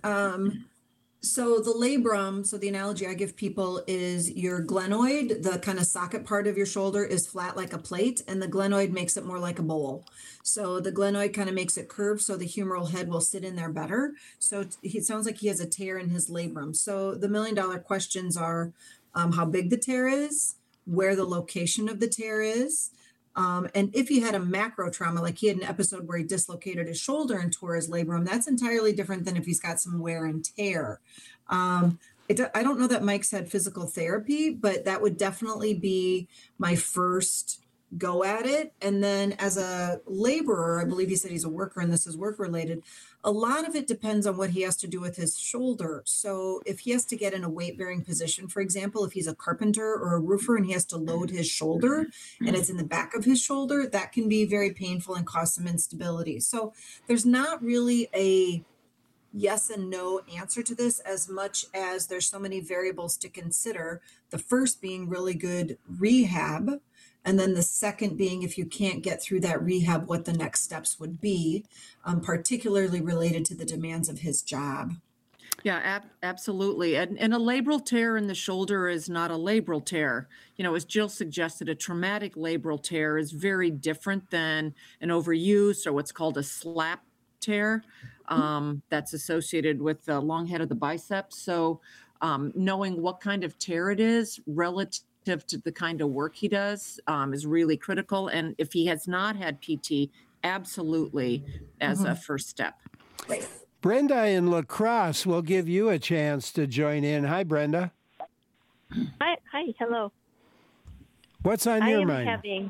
So the labrum, so the analogy I give people is your glenoid, the kind of socket part of your shoulder is flat like a plate, and the glenoid makes it more like a bowl. So the glenoid kind of makes it curved so the humeral head will sit in there better. So it sounds like he has a tear in his labrum. So the $1 million questions are how big the tear is, where the location of the tear is, and if he had a macro trauma, like he had an episode where he dislocated his shoulder and tore his labrum, that's entirely different than if he's got some wear and tear. I don't know that Mike's had physical therapy, but that would definitely be my first go at it. And then as a laborer, I believe he said he's a worker and this is work related. A lot of it depends on what he has to do with his shoulder. So if he has to get in a weight bearing position, for example, if he's a carpenter or a roofer and he has to load his shoulder and it's in the back of his shoulder, that can be very painful and cause some instability. So there's not really a yes and no answer to this as much as there's so many variables to consider. The first being really good rehab. And then the second being, if you can't get through that rehab, what the next steps would be, particularly related to the demands of his job. Yeah, absolutely. And a labral tear in the shoulder is not a labral tear. As Jill suggested, a traumatic labral tear is very different than an overuse or what's called a slap tear that's associated with the long head of the biceps. So knowing what kind of tear it is relative to the kind of work he does is really critical. And if he has not had PT, absolutely as a first step. Right. Brenda in La Crosse will give you a chance to join in. Hi, Brenda. Hi, hello. What's on your mind?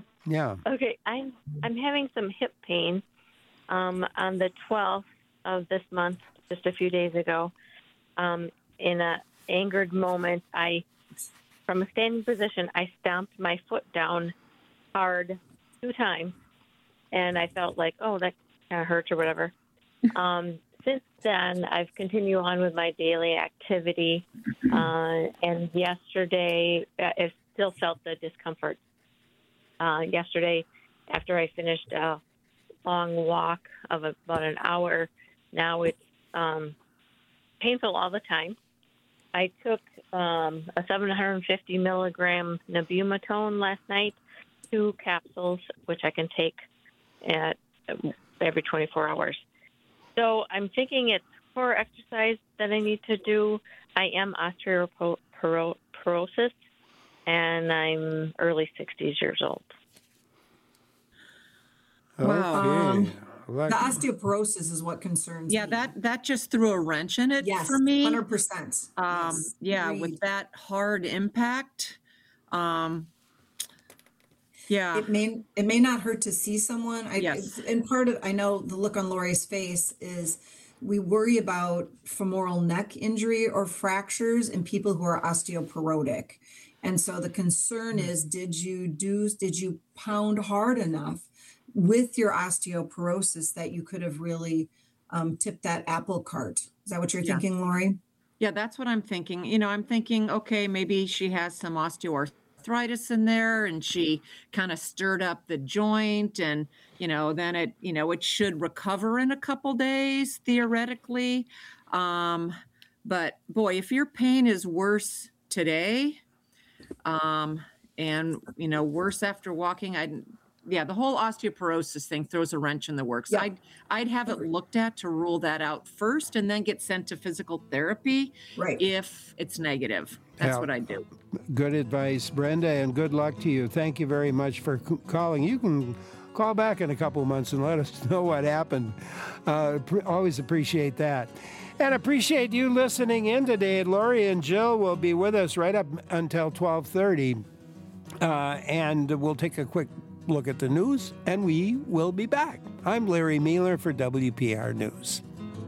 I'm having some hip pain on the 12th of this month, just a few days ago. In an angered moment, from a standing position, I stomped my foot down hard 2 times, and I felt like, oh, that kind of hurts or whatever. Since then, I've continued on with my daily activity, and yesterday, I still felt the discomfort. Yesterday, after I finished a long walk of about an hour, now it's painful all the time. I took a 750 milligram Nabumetone last night, 2 capsules, which I can take at every 24 hours. So I'm thinking it's core exercise that I need to do. I am osteoporosis, and I'm early 60s years old. Wow. The osteoporosis is what concerns me. Yeah, that just threw a wrench in it for me. 100%. Yes, with that hard impact. Yeah. It may not hurt to see someone. And part of, I know the look on Lori's face is we worry about femoral neck injury or fractures in people who are osteoporotic. And so the concern is, did you pound hard enough with your osteoporosis that you could have really tipped that apple cart? Is that what you're thinking, Lori? Yeah, that's what I'm thinking. I'm thinking, okay, maybe she has some osteoarthritis in there and she kind of stirred up the joint and, then it should recover in a couple days, theoretically. But boy, if your pain is worse today, and, worse after walking, the whole osteoporosis thing throws a wrench in the works. Yeah. I'd have it looked at to rule that out first, and then get sent to physical therapy if it's negative. That's what I do. Good advice, Brenda, and good luck to you. Thank you very much for calling. You can call back in a couple of months and let us know what happened. Always appreciate that. And appreciate you listening in today. Lori and Jill will be with us right up until 12:30. And we'll take a quick look at the news, and we will be back. I'm Larry Mealer for WPR News.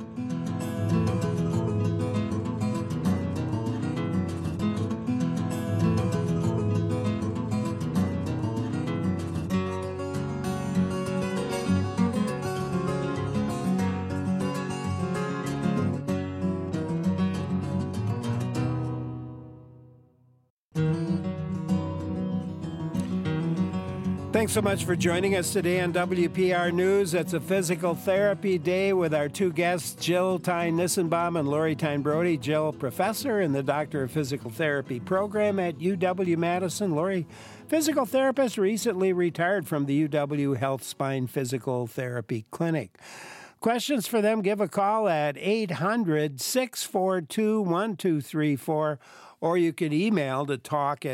Thanks so much for joining us today on WPR News. It's a physical therapy day with our two guests, Jill Tyne-Nissenbaum and Lori Tyne-Brody. Jill, professor in the Doctor of Physical Therapy program at UW-Madison. Lori, physical therapist, recently retired from the UW Health Spine Physical Therapy Clinic. Questions for them, give a call at 800-642-1234, or you can email to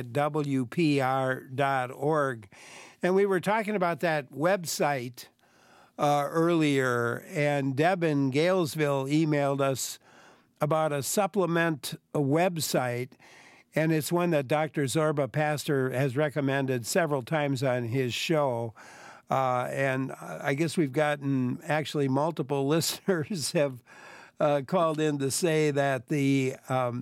talk@wpr.org. And we were talking about that website earlier, and Deb in Galesville emailed us about a supplement website, and it's one that Dr. Zorba Pastor has recommended several times on his show. And I guess we've gotten actually multiple listeners have called in to say that the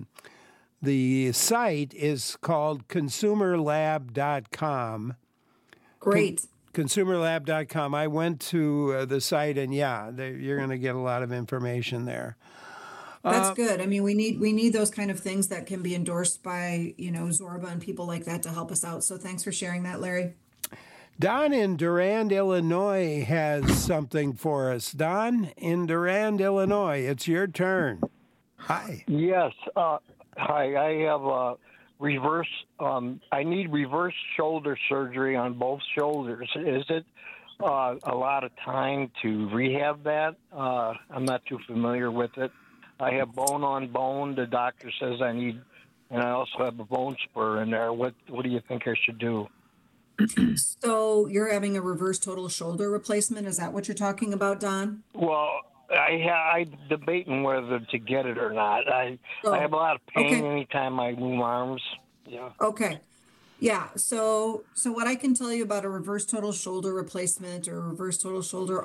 site is called consumerlab.com. Great. Consumerlab.com. I went to the site, and you're going to get a lot of information there. That's good. I mean, we need those kind of things that can be endorsed by, Zorba and people like that to help us out. So thanks for sharing that, Larry. Don in Durand, Illinois has something for us. Don in Durand, Illinois, it's your turn. Hi. Yes. Hi. I have I need reverse shoulder surgery on both shoulders. Is it a lot of time to rehab that? I'm not too familiar with it. I have bone on bone. The doctor says I need, and I also have a bone spur in there. What do you think I should do? So you're having a reverse total shoulder replacement. Is that what you're talking about, Don? Well, I'm debating whether to get it or not. I have a lot of pain anytime I move arms. Yeah. Okay. Yeah. So what I can tell you about a reverse total shoulder replacement or reverse total shoulder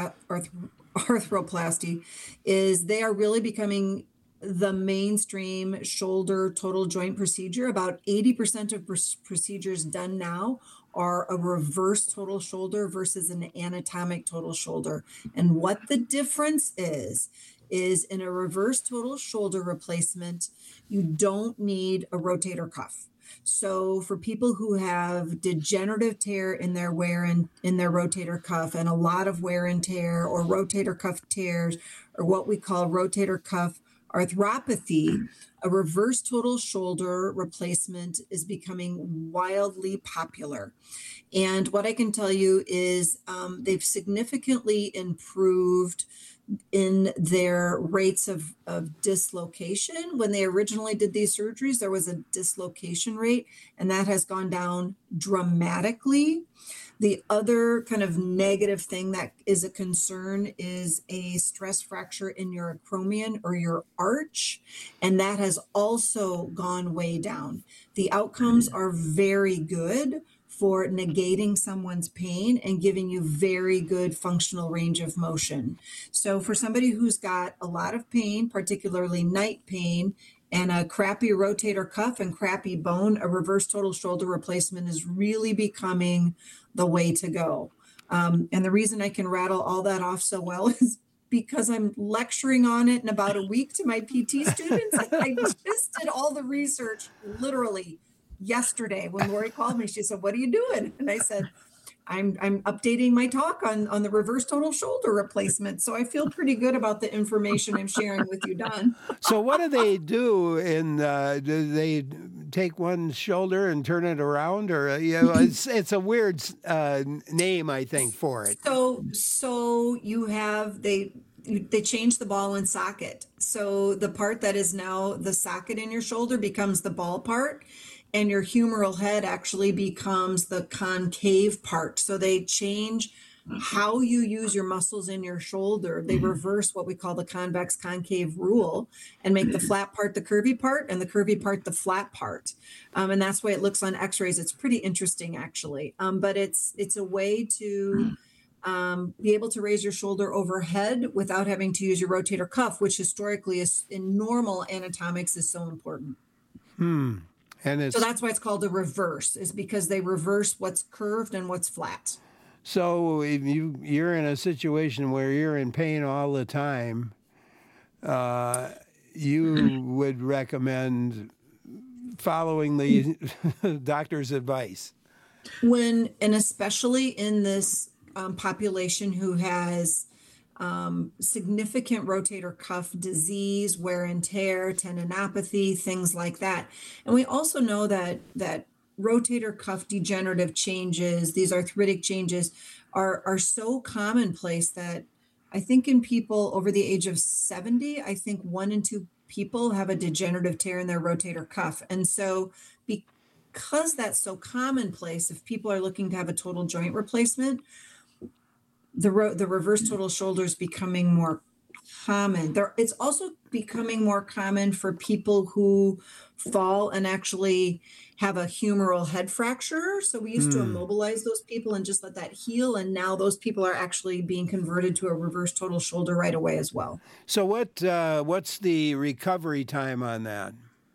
arthroplasty is they are really becoming the mainstream shoulder total joint procedure. About 80% of procedures done now are a reverse total shoulder versus an anatomic total shoulder. And what the difference is in a reverse total shoulder replacement, you don't need a rotator cuff. So for people who have degenerative tear in their rotator cuff and a lot of wear and tear or rotator cuff tears or what we call rotator cuff arthropathy, a reverse total shoulder replacement is becoming wildly popular. And what I can tell you is they've significantly improved in their rates of dislocation. When they originally did these surgeries, there was a dislocation rate, and that has gone down dramatically. The other kind of negative thing that is a concern is a stress fracture in your acromion or your arch, and that has also gone way down. The outcomes are very good for negating someone's pain and giving you very good functional range of motion. So for somebody who's got a lot of pain, particularly night pain, and a crappy rotator cuff and crappy bone, a reverse total shoulder replacement is really becoming the way to go. And the reason I can rattle all that off so well is because I'm lecturing on it in about a week to my PT students. I just did all the research literally yesterday when Lori called me. She said, "What are you doing?" And I said, I'm updating my talk on the reverse total shoulder replacement. So I feel pretty good about the information I'm sharing with you, Don. So what do they do? Do they take one shoulder and turn it around, or it's a weird name, I think, for it. So you have they change the ball and socket. So the part that is now the socket in your shoulder becomes the ball part, and your humeral head actually becomes the concave part. So they change how you use your muscles in your shoulder. They reverse what we call the convex concave rule and make the flat part the curvy part and the curvy part the flat part. And that's the way it looks on x-rays. It's pretty interesting, actually. But it's a way to be able to raise your shoulder overhead without having to use your rotator cuff, which historically is in normal anatomics is so important. So that's why it's called a reverse, is because they reverse what's curved and what's flat. So if you're in a situation where you're in pain all the time, you would recommend following the doctor's advice. And especially in this population who has significant rotator cuff disease, wear and tear, tendinopathy, things like that. And we also know that rotator cuff degenerative changes, these arthritic changes, are so commonplace that I think in people over the age of 70, I think 1 in 2 people have a degenerative tear in their rotator cuff. And so because that's so commonplace, if people are looking to have a total joint replacement, the reverse total shoulder is becoming more common. It's also becoming more common for people who fall and actually have a humeral head fracture. So we used to immobilize those people and just let that heal. And now those people are actually being converted to a reverse total shoulder right away as well. So what's the recovery time on that?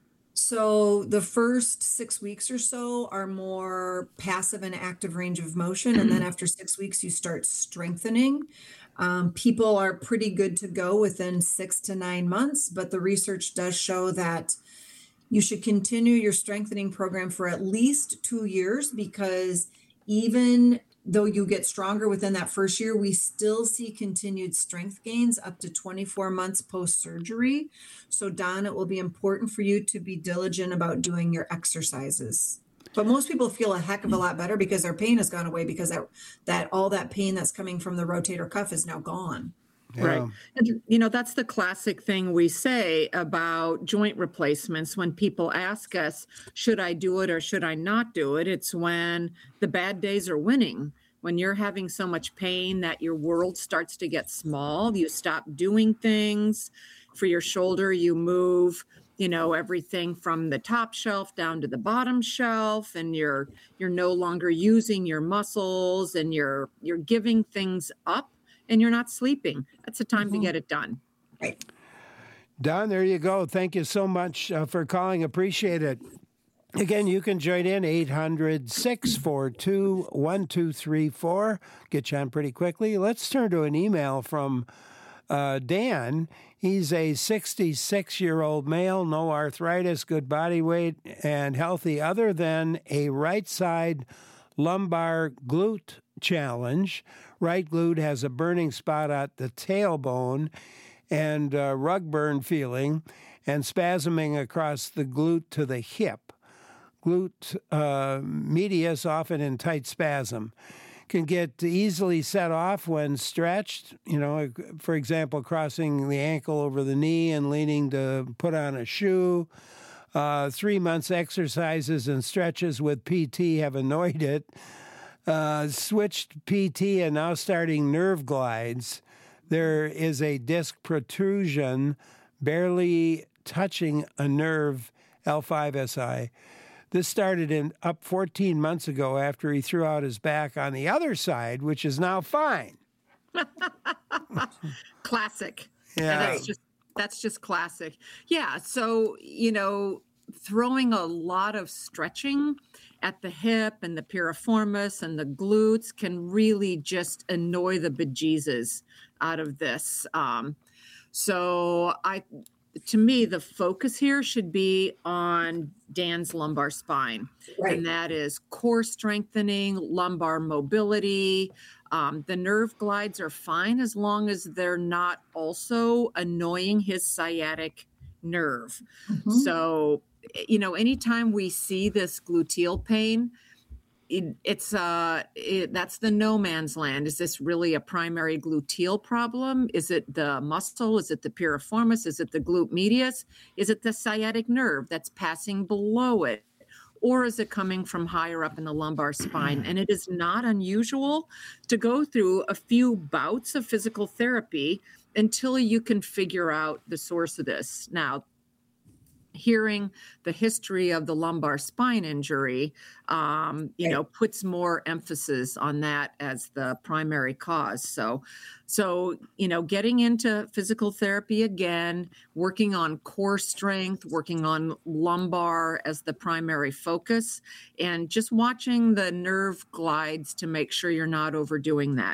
So the first 6 weeks or so are more passive and active range of motion. And then after 6 weeks, you start strengthening. People are pretty good to go within 6 to 9 months, but the research does show that you should continue your strengthening program for at least 2 years, because even though you get stronger within that first year, we still see continued strength gains up to 24 months post-surgery. So Don, it will be important for you to be diligent about doing your exercises. But most people feel a heck of a lot better because their pain has gone away, because that all that pain that's coming from the rotator cuff is now gone. Yeah. Right. And, that's the classic thing we say about joint replacements. When people ask us, should I do it or should I not do it? It's when the bad days are winning, when you're having so much pain that your world starts to get small. You stop doing things for your shoulder. You move, everything from the top shelf down to the bottom shelf, and you're no longer using your muscles, and you're giving things up. And you're not sleeping. That's the time to get it done. Right. Don, there you go. Thank you so much for calling. Appreciate it. Again, you can join in 800-642-1234. Get you on pretty quickly. Let's turn to an email from Dan. He's a 66-year-old male, no arthritis, good body weight, and healthy, other than a right side lumbar glute challenge. Right glute has a burning spot at the tailbone and rug burn feeling and spasming across the glute to the hip. Glute medius often in tight spasm. Can get easily set off when stretched, for example, crossing the ankle over the knee and leaning to put on a shoe. 3 months exercises and stretches with PT have annoyed it. Switched PT and now starting nerve glides. There is a disc protrusion barely touching a nerve, L5-SI. This started up 14 months ago after he threw out his back on the other side, which is now fine. Classic. Yeah. And that's just classic. Yeah. So, throwing a lot of stretching at the hip and the piriformis and the glutes can really just annoy the bejesus out of this. So to me, the focus here should be on Dan's lumbar spine. Right. And that is core strengthening, lumbar mobility. The nerve glides are fine as long as they're not also annoying his sciatic nerve. Mm-hmm. So, anytime we see this gluteal pain, that's the no man's land. Is this really a primary gluteal problem? Is it the muscle? Is it the piriformis? Is it the glute medius? Is it the sciatic nerve that's passing below it? Or is it coming from higher up in the lumbar spine? And it is not unusual to go through a few bouts of physical therapy until you can figure out the source of this. Now, hearing the history of the lumbar spine injury, puts more emphasis on that as the primary cause. So, getting into physical therapy again, working on core strength, working on lumbar as the primary focus, and just watching the nerve glides to make sure you're not overdoing that.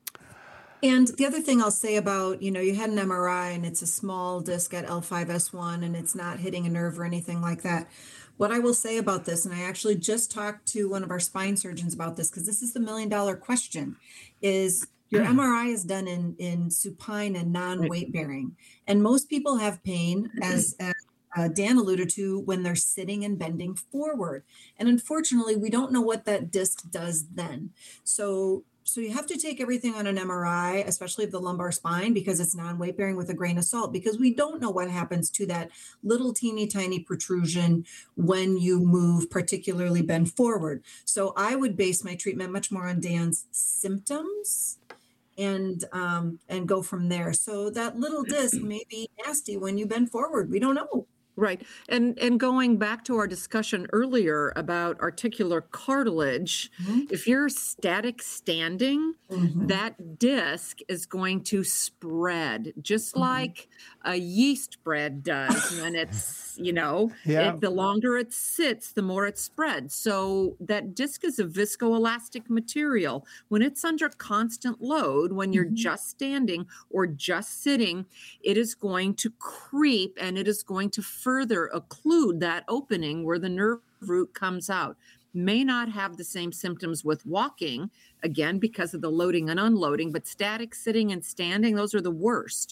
And the other thing I'll say about, you had an MRI and it's a small disc at L5S1 and it's not hitting a nerve or anything like that. What I will say about this, and I actually just talked to one of our spine surgeons about this, because this is the $1 million question, is your MRI is done in supine and non-weight bearing. And most people have pain, as Dan alluded to, when they're sitting and bending forward. And unfortunately, we don't know what that disc does then. So you have to take everything on an MRI, especially of the lumbar spine, because it's non-weight bearing, with a grain of salt, because we don't know what happens to that little teeny tiny protrusion when you move, particularly bend forward. So I would base my treatment much more on Dan's symptoms and go from there. So that little disc may be nasty when you bend forward. We don't know. Right. And going back to our discussion earlier about articular cartilage, if you're static standing, that disc is going to spread just like a yeast bread does when it's, the longer it sits, the more it spreads. So that disc is a viscoelastic material. When it's under constant load, when you're just standing or just sitting, it is going to creep and it is going to further occlude that opening where the nerve root comes out. May not have the same symptoms with walking, again, because of the loading and unloading, but static sitting and standing, those are the worst.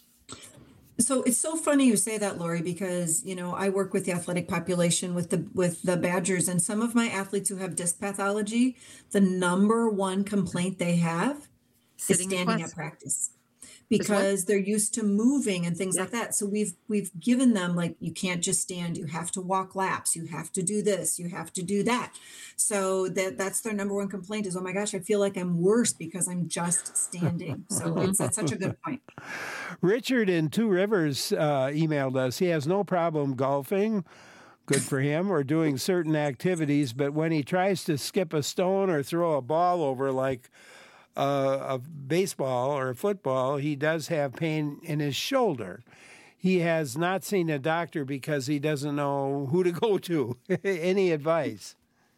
So it's so funny you say that, Lori, because, I work with the athletic population with the Badgers, and some of my athletes who have disc pathology, the number one complaint they have is standing at practice, because they're used to moving and things like that. So we've given them, like, you can't just stand, you have to walk laps, you have to do this, you have to do that. So that's their number one complaint is, oh my gosh, I feel like I'm worse because I'm just standing. So that's such a good point. Richard in Two Rivers emailed us. He has no problem golfing, good for him, or doing certain activities, but when he tries to skip a stone or throw a ball over, like a baseball or a football, he does have pain in his shoulder. He has not seen a doctor because he doesn't know who to go to. Any advice?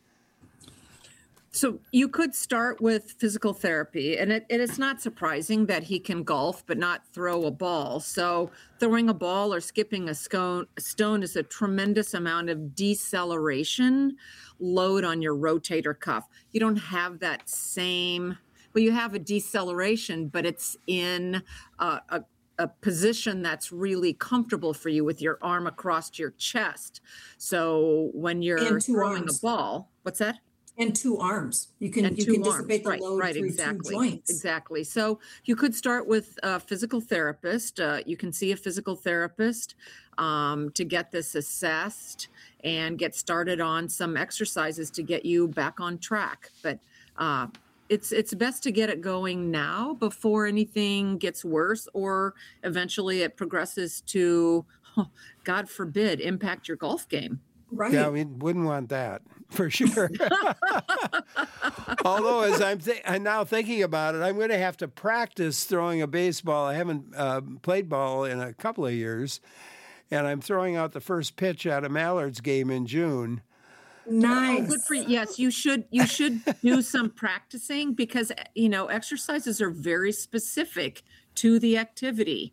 So you could start with physical therapy, and it is not surprising that he can golf but not throw a ball. So throwing a ball or skipping a stone is a tremendous amount of deceleration load on your rotator cuff. You don't have that same, well, you have a deceleration, but it's in a position that's really comfortable for you with your arm across your chest. So when you're throwing a ball, what's that? And two arms. You can dissipate the load through two joints. Exactly. So you could start with a physical therapist. You can see a physical therapist to get this assessed and get started on some exercises to get you back on track. But it's best to get it going now before anything gets worse or eventually it progresses to, God forbid, impact your golf game. Right. Yeah, we wouldn't want that for sure. Although, as I'm now thinking about it, I'm going to have to practice throwing a baseball. I haven't played ball in a couple of years, and I'm throwing out the first pitch at a Mallards game in June. Nice. Good for you. Yes, you should do some practicing because exercises are very specific to the activity.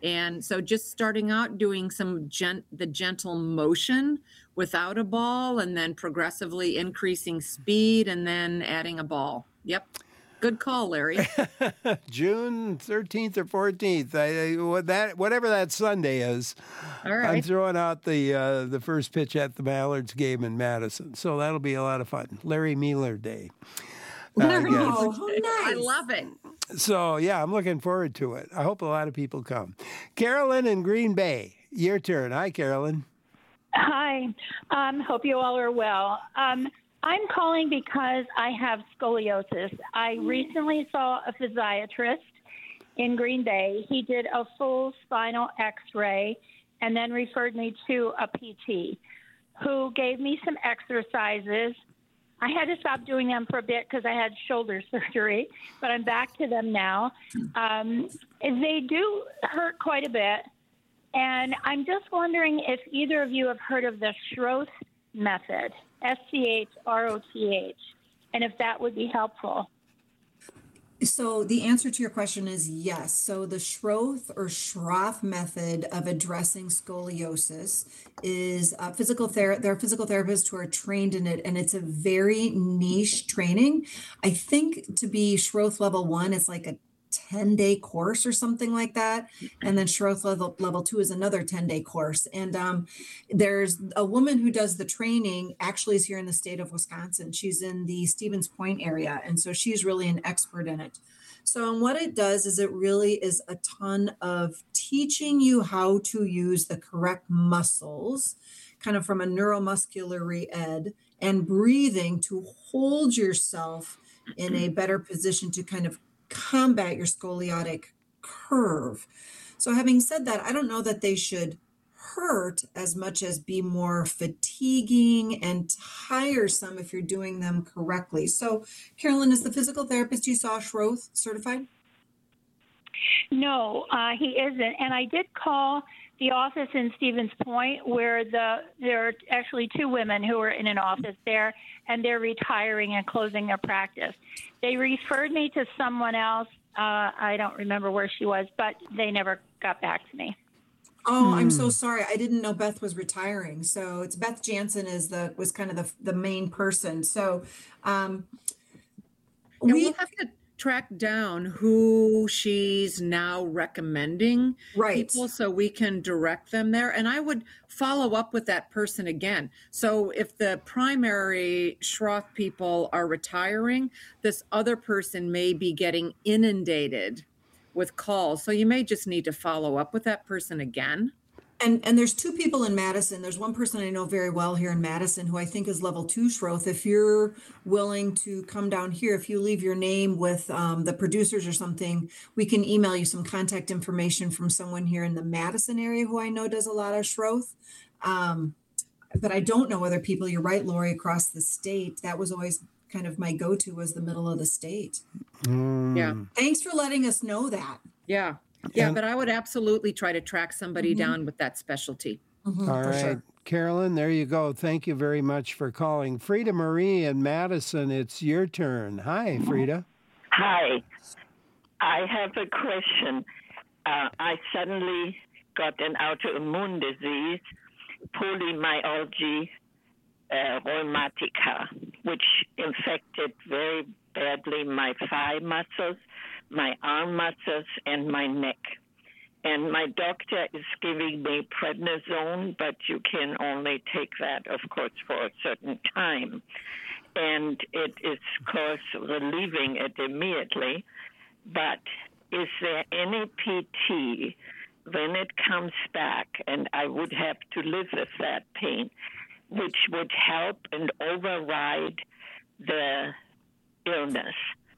And so just starting out doing the gentle motion without a ball, and then progressively increasing speed, and then adding a ball. Yep. Good call, Larry. June 13th or 14th, whatever that Sunday is. All right. I'm throwing out the first pitch at the Mallards game in Madison, so that'll be a lot of fun. Larry Mealer Day. Nice. I love it. So yeah, I'm looking forward to it. I hope a lot of people come. Carolyn in Green Bay, your turn. Hi, Carolyn. Hi. Hope you all are well. I'm calling because I have scoliosis. I recently saw a physiatrist in Green Bay. He did a full spinal x-ray and then referred me to a PT who gave me some exercises. I had to stop doing them for a bit because I had shoulder surgery, but I'm back to them now. They do hurt quite a bit. And I'm just wondering if either of you have heard of the Schroth method, SCHROTH, and if that would be helpful. So the answer to your question is yes. So the Schroth or Schroth method of addressing scoliosis is there are physical therapists who are trained in it, and it's a very niche training. I think to be Schroth level 1, it's like a 10-day course or something like that. And then Schroth level 2 is another 10-day course. And there's a woman who does the training, actually is here in the state of Wisconsin. She's in the Stevens Point area. And so she's really an expert in it. So and what it does is it really is a ton of teaching you how to use the correct muscles, kind of from a neuromuscular ed, and breathing to hold yourself in a better position to kind of combat your scoliotic curve. So having said that, I don't know that they should hurt as much as be more fatiguing and tiresome if you're doing them correctly. So Carolyn, is the physical therapist you saw Schroth certified? No, he isn't. And I did call the office in Stevens Point where there are actually 2 women who are in an office there, and they're retiring and closing their practice. They referred me to someone else. I don't remember where she was, but they never got back to me. Oh, I'm so sorry. I didn't know Beth was retiring. So it's Beth Jansen was kind of the main person. So we'll have to track down who she's now recommending people so we can direct them there. And I would follow up with that person again. So if the primary Schroth people are retiring, this other person may be getting inundated with calls. So you may just need to follow up with that person again. And there's 2 people in Madison. There's one person I know very well here in Madison who I think is level 2 Schroth. If you're willing to come down here, if you leave your name with the producers or something, we can email you some contact information from someone here in the Madison area who I know does a lot of Schroth. But I don't know other people. You're right, Lori, across the state. That was always kind of my go-to, was the middle of the state. Yeah. Thanks for letting us know that. Yeah. Yeah, but I would absolutely try to track somebody down with that specialty. All right. Sure. Carolyn, there you go. Thank you very much for calling. Frida Marie in Madison, it's your turn. Hi, Frida. Hi. I have a question. I suddenly got an autoimmune disease, polymyalgia rheumatica, which infected very badly my thigh muscles, my arm muscles, and my neck. And my doctor is giving me prednisone, but you can only take that, of course, for a certain time. And it is, of course, relieving it immediately. But is there any PT when it comes back, and I would have to live with that pain, which would help and override the illness?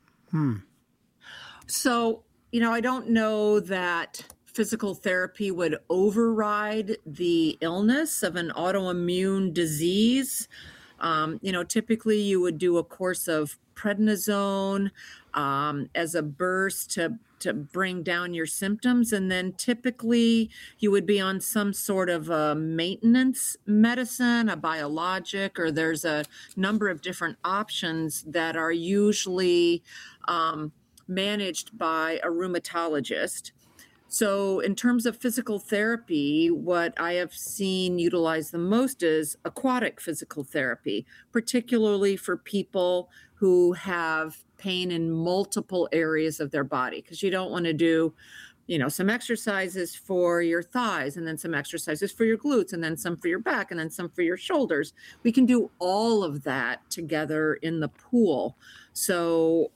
So, I don't know that physical therapy would override the illness of an autoimmune disease. Typically you would do a course of prednisone as a burst to bring down your symptoms. And then typically you would be on some sort of a maintenance medicine, a biologic, or there's a number of different options that are usually managed by a rheumatologist. So in terms of physical therapy, what I have seen utilized the most is aquatic physical therapy, particularly for people who have pain in multiple areas of their body, because you don't want to do, some exercises for your thighs and then some exercises for your glutes and then some for your back and then some for your shoulders. We can do all of that together in the pool. So,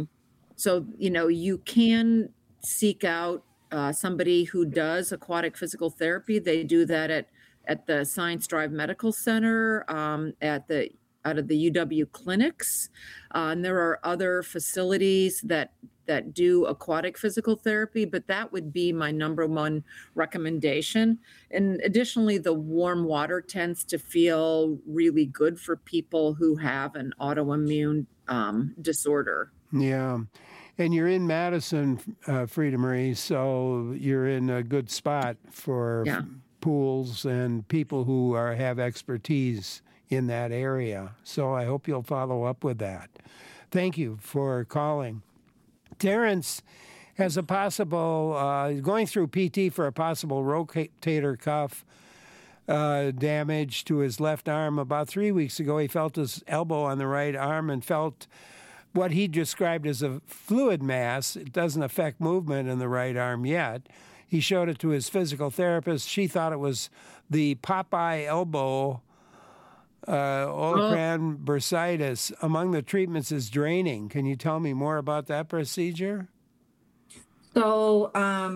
you can seek out somebody who does aquatic physical therapy. They do that at the Science Drive Medical Center, out of the UW clinics. And there are other facilities that do aquatic physical therapy, but that would be my number one recommendation. And additionally, the warm water tends to feel really good for people who have an autoimmune disorder. Yeah. And you're in Madison, Frida Marie, so you're in a good spot for pools and people who have expertise in that area. So I hope you'll follow up with that. Thank you for calling. Terrence has a possible, going through PT for a possible rotator cuff damage to his left arm. About 3 weeks ago, he felt his elbow on the right arm and felt what he described as a fluid mass. It doesn't affect movement in the right arm yet. He showed it to his physical therapist. She thought it was the Popeye elbow, olecranon bursitis. Among the treatments is draining. Can you tell me more about that procedure? So,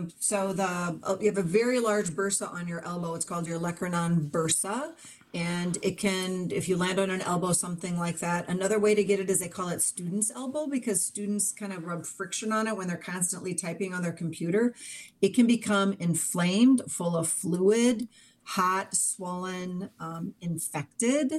you have a very large bursa on your elbow. It's called your olecranon bursa. And it can, if you land on an elbow, something like that. Another way to get it is they call it student's elbow, because students kind of rub friction on it when they're constantly typing on their computer. It can become inflamed, full of fluid, hot, swollen, infected.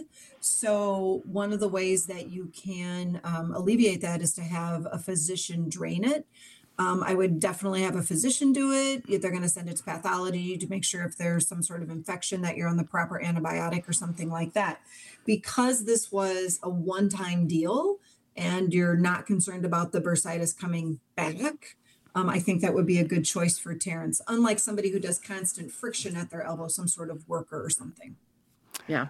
So one of the ways that you can alleviate that is to have a physician drain it. I would definitely have a physician do it. They're going to send it to pathology to make sure if there's some sort of infection that you're on the proper antibiotic or something like that. Because this was a one-time deal and you're not concerned about the bursitis coming back, I think that would be a good choice for Terrence, unlike somebody who does constant friction at their elbow, some sort of worker or something. Yeah.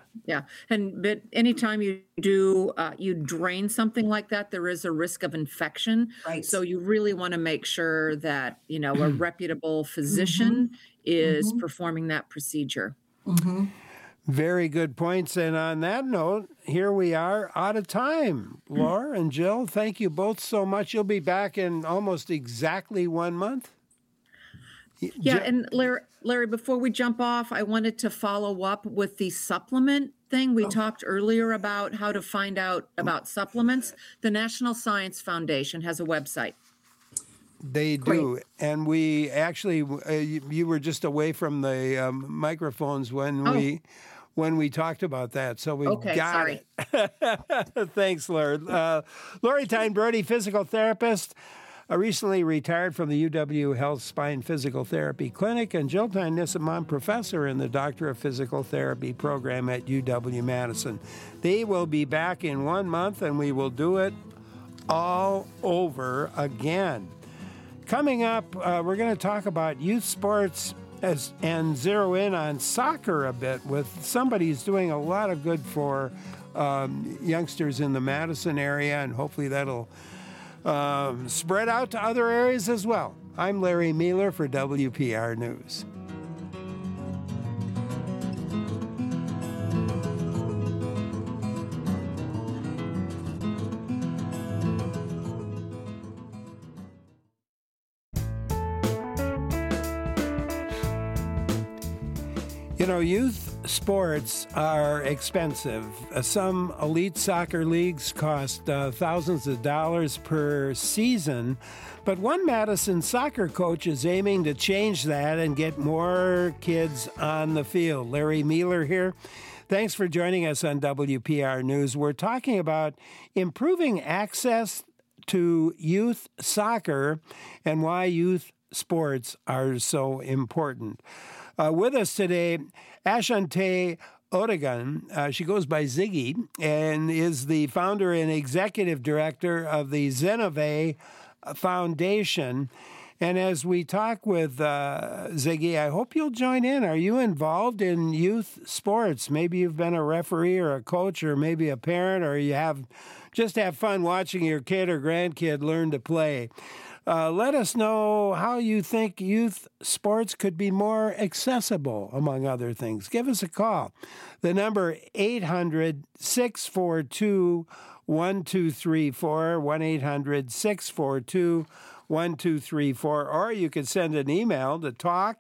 But anytime you do, you drain something like that, there is a risk of infection. Right. So you really want to make sure that, a reputable physician is performing that procedure. Mm-hmm. Very good points. And on that note, here we are out of time. Laura and Jill, thank you both so much. You'll be back in almost exactly 1 month. Yeah, and Larry, before we jump off, I wanted to follow up with the supplement thing. We talked earlier about how to find out about supplements. The National Science Foundation has a website. They do. Great. And we actually, you were just away from the microphones when we talked about that. So we got it. Thanks, Laura. Lori Tyne Brody, physical therapist. Recently retired from the UW Health Spine Physical Therapy Clinic, and Jill Tyne Nissimon, professor in the Doctor of Physical Therapy program at UW-Madison. They will be back in 1 month, and we will do it all over again. Coming up, we're going to talk about youth sports and zero in on soccer a bit with somebody who's doing a lot of good for youngsters in the Madison area, and hopefully that'll spread out to other areas as well. I'm Larry Mealer for WPR News. Youth sports are expensive. Some elite soccer leagues cost thousands of dollars per season, but one Madison soccer coach is aiming to change that and get more kids on the field. Larry Mealer here. Thanks for joining us on WPR News. We're talking about improving access to youth soccer and why youth sports are so important. With us today, Ashante Odegan. She goes by Ziggy and is the founder and executive director of the Zenove Foundation. And as we talk with Ziggy, I hope you'll join in. Are you involved in youth sports? Maybe you've been a referee or a coach or maybe a parent, or you have fun watching your kid or grandkid learn to play. Let us know how you think youth sports could be more accessible, among other things. Give us a call. The number 800-642-1234, 1-800-642-1234, or you can send an email to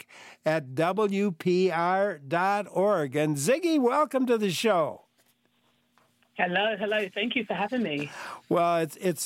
talk@wpr.org. And Ziggy, welcome to the show. Hello. Thank you for having me. Well,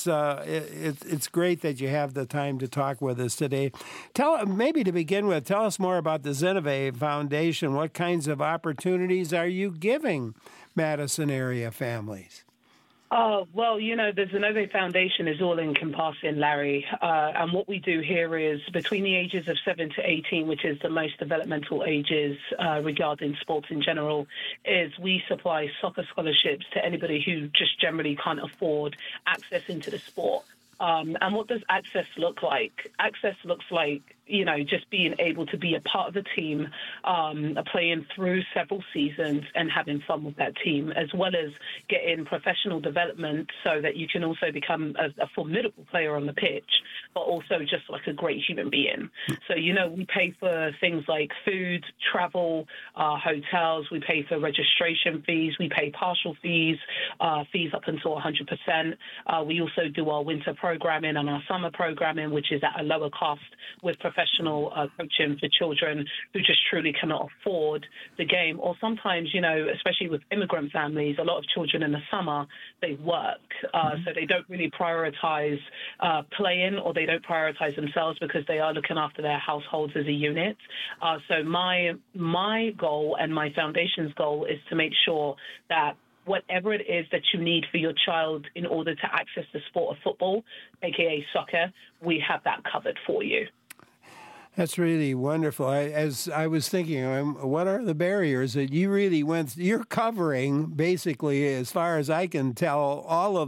it's great that you have the time to talk with us today. Maybe to begin with, tell us more about the Zenove Foundation. What kinds of opportunities are you giving Madison area families? Oh, well, the Zenove Foundation is all-encompassing, Larry. And what we do here is between the ages of 7 to 18, which is the most developmental ages regarding sports in general, is we supply soccer scholarships to anybody who just generally can't afford access into the sport. And what does access look like? Access looks like, just being able to be a part of the team, playing through several seasons and having fun with that team, as well as getting professional development so that you can also become a formidable player on the pitch, but also just like a great human being. So, we pay for things like food, travel, hotels. We pay for registration fees. We pay partial fees, fees up until 100%. We also do our winter programming and our summer programming, which is at a lower cost, with professional coaching for children who just truly cannot afford the game. Or sometimes, especially with immigrant families, a lot of children in the summer, they work. So they don't really prioritize playing, or they don't prioritize themselves because they are looking after their households as a unit. So my goal and my foundation's goal is to make sure that whatever it is that you need for your child in order to access the sport of football, aka soccer, we have that covered for you. That's really wonderful. As I was thinking, what are the barriers that you really you're covering, basically, as far as I can tell,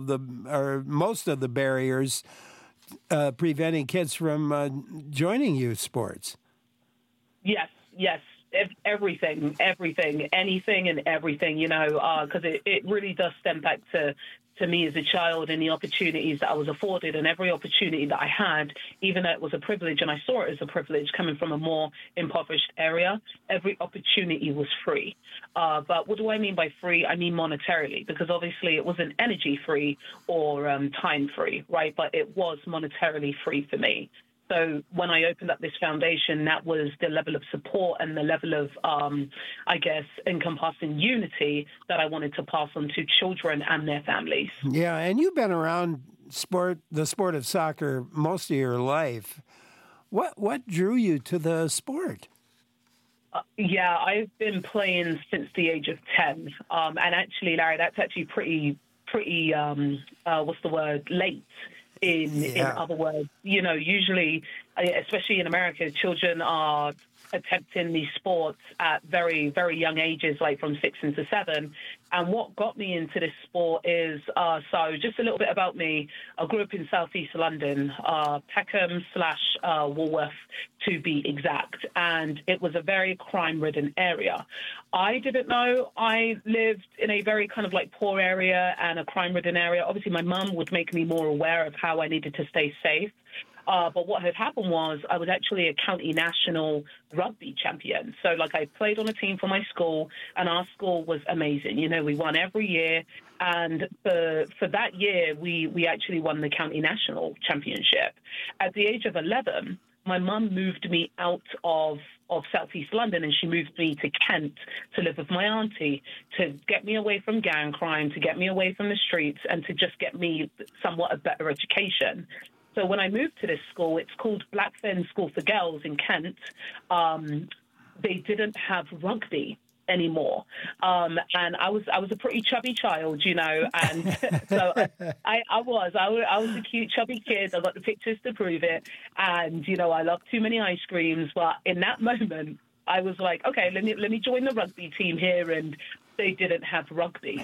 most of the barriers preventing kids from joining youth sports. Yes. Everything, anything and everything, because it really does stem back to me as a child and the opportunities that I was afforded, and every opportunity that I had, even though it was a privilege and I saw it as a privilege coming from a more impoverished area, every opportunity was free. But what do I mean by free? I mean monetarily, because obviously it wasn't energy free or time free, right? But it was monetarily free for me. So when I opened up this foundation, that was the level of support and the level of, encompassing unity that I wanted to pass on to children and their families. Yeah, and you've been around the sport of soccer most of your life. What drew you to the sport? I've been playing since the age of 10. And actually, Larry, that's actually pretty late. In other words, usually, especially in America, children are attempting these sports at very, very young ages, like from 6 into 7. And what got me into this sport is, so just a little bit about me. I grew up in southeast London, Peckham/Walworth to be exact. And it was a very crime-ridden area. I didn't know I lived in a very kind of like poor area and a crime-ridden area. Obviously, my mum would make me more aware of how I needed to stay safe. But what had happened was I was actually a county national rugby champion. So, I played on a team for my school, and our school was amazing. We won every year. And for that year, we actually won the county national championship. At the age of 11, my mum moved me out of southeast London, and she moved me to Kent to live with my auntie, to get me away from gang crime, to get me away from the streets, and to just get me somewhat a better education. So when I moved to this school, it's called Blackfen School for Girls in Kent. They didn't have rugby anymore, and I was a pretty chubby child, and so I was a cute chubby kid. I got the pictures to prove it, and I loved too many ice creams. But in that moment, I was like, okay, let me join the rugby team here, and they didn't have rugby.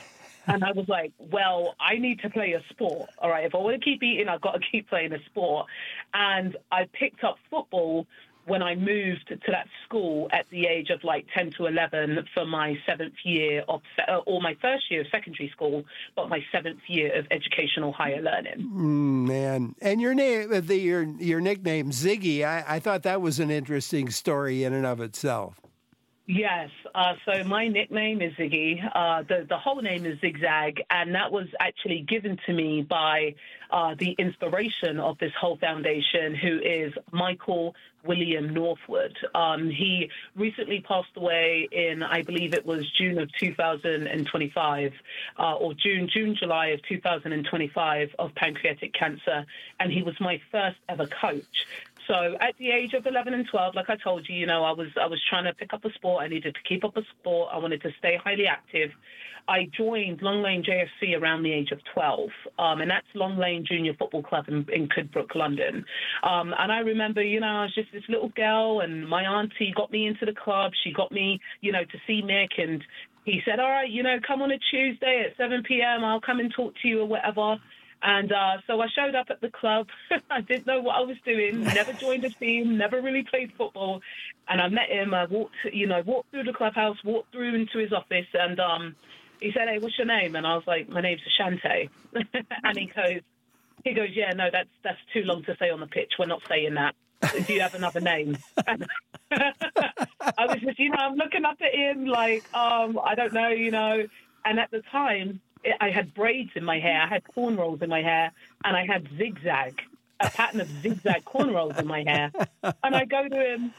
And I was like, well, I need to play a sport. All right, if I want to keep eating, I've got to keep playing a sport. And I picked up football when I moved to that school at the age of like 10 to 11 for my seventh year of, or my first year of secondary school, but my seventh year of educational higher learning. Man, and your name, your nickname Ziggy, I thought that was an interesting story in and of itself. Yes. So my nickname is Ziggy. The whole name is Zigzag, and that was actually given to me by the inspiration of this whole foundation, who is Michael William Northwood. He recently passed away in, I believe it was June of 2025, or July of 2025, of pancreatic cancer, and he was my first ever coach. So at the age of 11 and 12, like I told you, I was trying to pick up a sport. I needed to keep up a sport. I wanted to stay highly active. I joined Long Lane JFC around the age of 12, and that's Long Lane Junior Football Club in Coodbrook, London. And I remember, I was just this little girl, and my auntie got me into the club. She got me, to see Nick, and he said, all right, come on a Tuesday at 7 p.m. I'll come and talk to you or whatever. And so I showed up at the club. I didn't know what I was doing, never joined a team, never really played football. And I met him. I walked through the clubhouse, walked through into his office, and he said, hey, what's your name? And I was like, my name's Ashante. And he goes, yeah, no, that's too long to say on the pitch. We're not saying that. Do you have another name? And I was just, I'm looking up at him like, I don't know, And at the time, I had braids in my hair, I had cornrows in my hair, and I had a pattern of zigzag cornrows in my hair. And I go to him,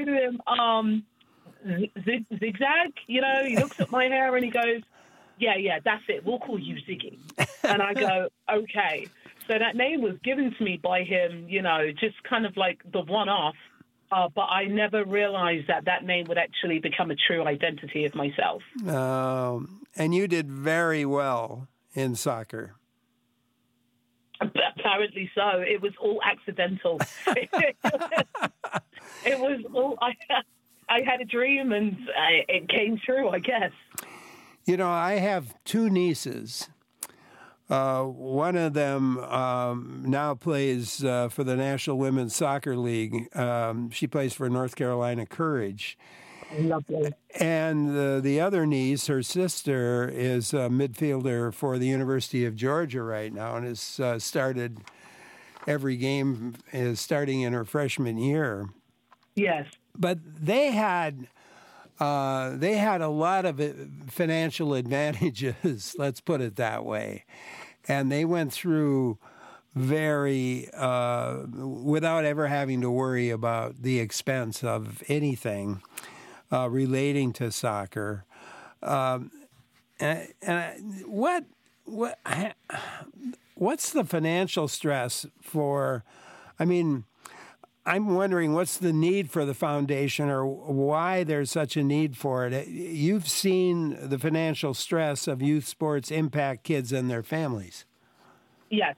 Zigzag, he looks at my hair and he goes, yeah, that's it. We'll call you Ziggy. And I go, okay. So that name was given to me by him, just kind of like the one-off. But I never realized that name would actually become a true identity of myself. And you did very well in soccer. Apparently so. It was all accidental. It was all, I had a dream and it came true, I guess. I have two nieces. One of them now plays for the National Women's Soccer League. She plays for North Carolina Courage. Lovely. And the other niece, her sister, is a midfielder for the University of Georgia right now and has started every game, is starting in her freshman year. Yes. But they had a lot of financial advantages, let's put it that way. And they went through very, without ever having to worry about the expense of anything relating to soccer. What's the financial stress for, I'm wondering what's the need for the foundation or why there's such a need for it. You've seen the financial stress of youth sports impact kids and their families. Yes.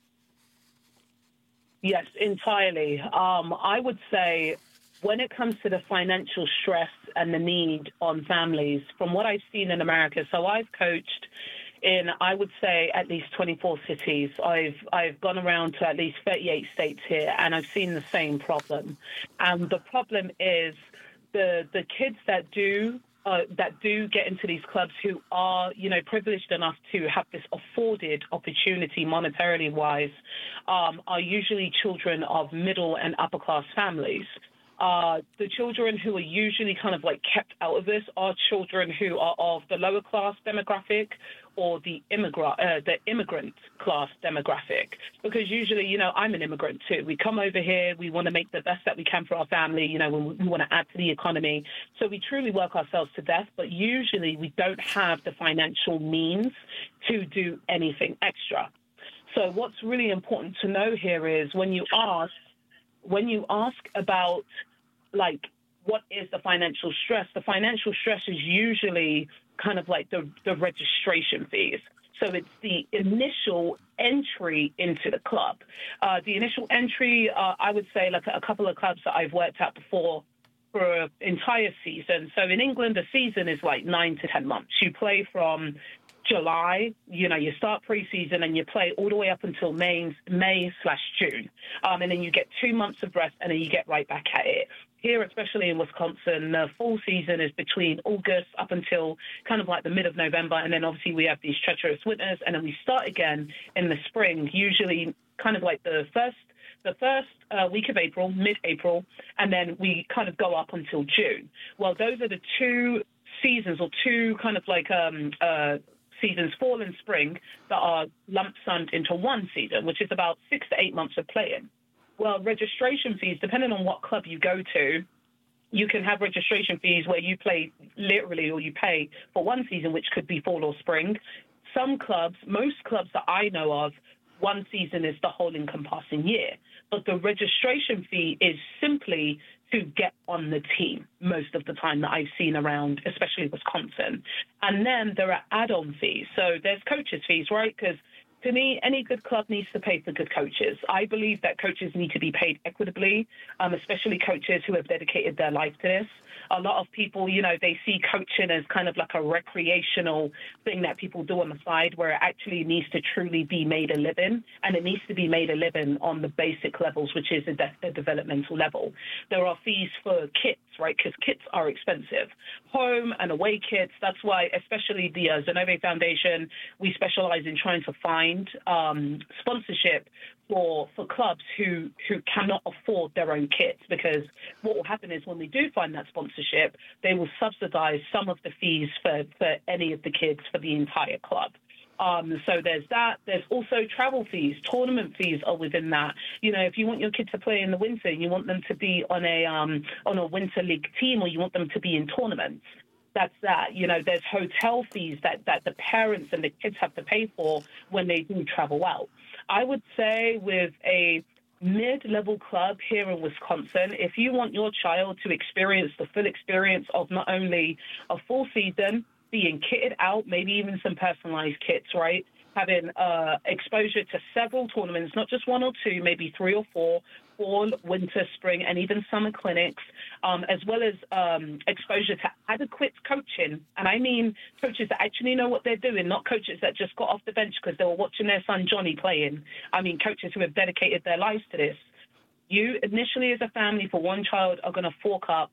Yes, entirely. I would say when it comes to the financial stress and the need on families, from what I've seen in America, so I've coached in, I would say, at least 24 cities. I've gone around to at least 38 states here, and I've seen the same problem. And the problem is the kids that do get into these clubs who are, privileged enough to have this afforded opportunity monetarily wise, are usually children of middle and upper class families. The children who are usually kind of like kept out of this are children who are of the lower class demographic or the immigrant class demographic. Because usually, I'm an immigrant too. We come over here, we want to make the best that we can for our family, we want to add to the economy. So we truly work ourselves to death, but usually we don't have the financial means to do anything extra. So what's really important to know here is when you ask about, like, what is the financial stress is usually kind of like the registration fees. So it's the initial entry into the club. The initial entry, I would say, like a couple of clubs that I've worked at before for an entire season. So in England, a season is like 9 to 10 months. You play from July, you start preseason and you play all the way up until May/June. And then you get 2 months of rest and then you get right back at it. Here, especially in Wisconsin, the fall season is between August up until kind of like the mid of November. And then obviously we have these treacherous winters, and then we start again in the spring, usually kind of like the first week of April, mid-April, and then we kind of go up until June. Well, those are the two seasons, or two kind of like seasons, fall and spring, that are lump summed into one season, which is about 6 to 8 months of playing. Well, registration fees, depending on what club you go to, you can have registration fees where you play literally, or you pay for one season, which could be fall or spring. Some clubs, most clubs that I know of, one season is the whole encompassing year. But the registration fee is simply to get on the team most of the time that I've seen around, especially Wisconsin. And then there are add-on fees. So there's coaches' fees, right? Because to me, any good club needs to pay for good coaches. I believe that coaches need to be paid equitably, especially coaches who have dedicated their life to this. A lot of people, they see coaching as kind of like a recreational thing that people do on the side, where it actually needs to truly be made a living, and it needs to be made a living on the basic levels, which is a developmental level. There are fees for kits, right? Because kits are expensive. Home and away kits, that's why, especially the Zenove Foundation, we specialize in trying to find sponsorship for clubs who cannot afford their own kits, because what will happen is when we do find that sponsorship, they will subsidize some of the fees for any of the kids for the entire club. So there's that. There's also travel fees. Tournament fees are within that. If you want your kid to play in the winter, you want them to be on a winter league team, or you want them to be in tournaments, that's that. There's hotel fees that the parents and the kids have to pay for when they do travel out. I would say with a mid-level club here in Wisconsin, if you want your child to experience the full experience of not only a full season, being kitted out, maybe even some personalized kits, right? Having exposure to several tournaments, not just one or two, maybe 3 or 4, fall, winter, spring, and even summer clinics, as well as exposure to adequate coaching. And I mean coaches that actually know what they're doing, not coaches that just got off the bench because they were watching their son Johnny playing. I mean coaches who have dedicated their lives to this. You initially as a family for one child are going to fork out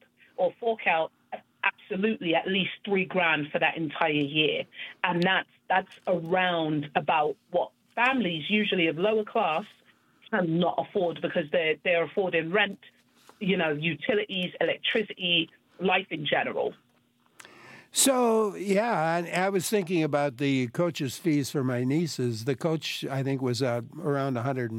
absolutely at least $3,000 for that entire year. And that's around about what families usually of lower class cannot afford, because they're affording rent, utilities, electricity, life in general. So, yeah, I was thinking about the coach's fees for my nieces. The coach, I think, was around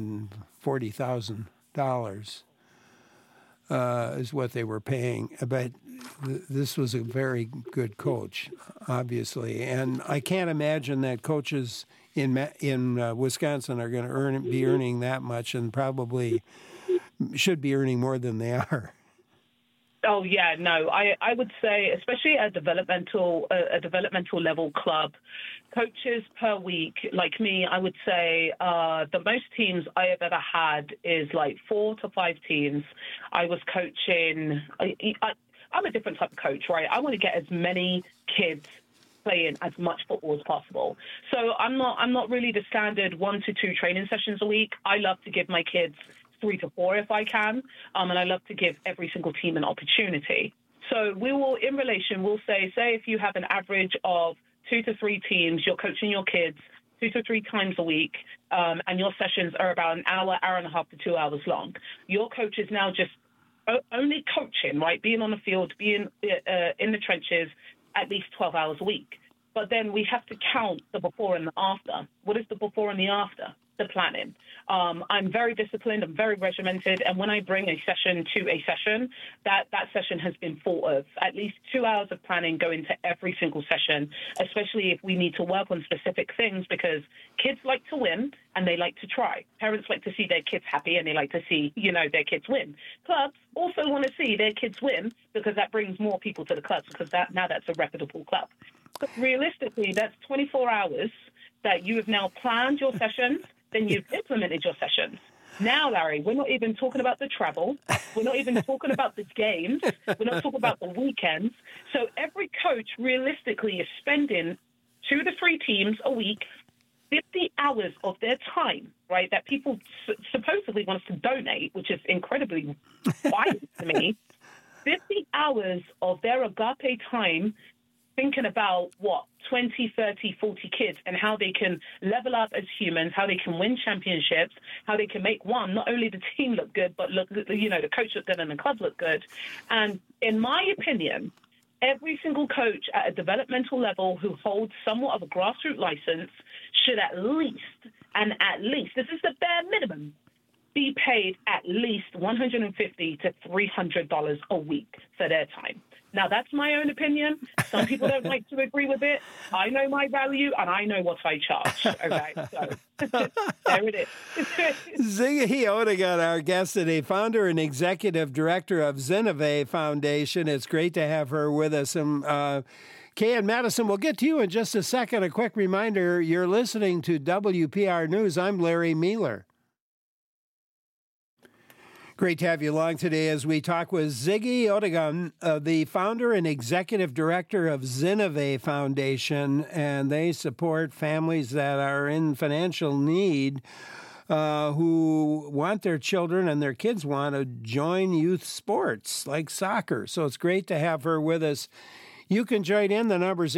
$140,000 is what they were paying. But this was a very good coach, obviously. And I can't imagine that coaches in Wisconsin are going to be earning that much, and probably should be earning more than they are. Oh yeah, no. I would say, especially at a developmental level club, coaches per week, like me, I would say the most teams I have ever had is like 4 to 5 teams. I was coaching. I'm a different type of coach, right? I want to get as many kids playing as much football as possible. So I'm not really the standard 1 to 2 training sessions a week. I love to give my kids 3 to 4 if I can, and I love to give every single team an opportunity. So we'll say if you have an average of 2 to 3 teams, you're coaching your kids 2 to 3 times a week, and your sessions are about an hour and a half to 2 hours long. Your coach is now just only coaching, right? Being on the field, being in the trenches at least 12 hours a week. But then we have to count the before and the after. What is the before and the after? The planning. I'm very disciplined. I'm very regimented. And when I bring a session to a session, that session has been thought of. At least 2 hours of planning go into every single session, especially if we need to work on specific things, because kids like to win and they like to try. Parents like to see their kids happy and they like to see, their kids win. Clubs also want to see their kids win, because that brings more people to the clubs, because now that's a reputable club. But realistically, that's 24 hours that you have now planned your sessions, then you've implemented your sessions. Now, Larry, we're not even talking about the travel. We're not even talking about the games. We're not talking about the weekends. So every coach realistically is spending 2 to 3 teams a week, 50 hours of their time, right, that people supposedly want us to donate, which is incredibly wild to me. 50 hours of their agape time thinking about 20, 30, 40 kids and how they can level up as humans, how they can win championships, how they can make not only the team look good, but the coach look good and the club look good. And in my opinion, every single coach at a developmental level who holds somewhat of a grassroots license should at least, this is the bare minimum, be paid at least $150 to $300 a week for their time. Now, that's my own opinion. Some people don't like to agree with it. I know my value, and I know what I charge. Okay, so there it is. Ziggy Odegan, our guest today, founder and executive director of Zinnovate Foundation. It's great to have her with us. Kay and Madison, we'll get to you in just a second. A quick reminder, you're listening to WPR News. I'm Larry Mealer. Great to have you along today as we talk with Ziggy Odegan, the founder and executive director of Zinnovate Foundation, and they support families that are in financial need who want their children and their kids want to join youth sports like soccer. So it's great to have her with us. You can join in. The number's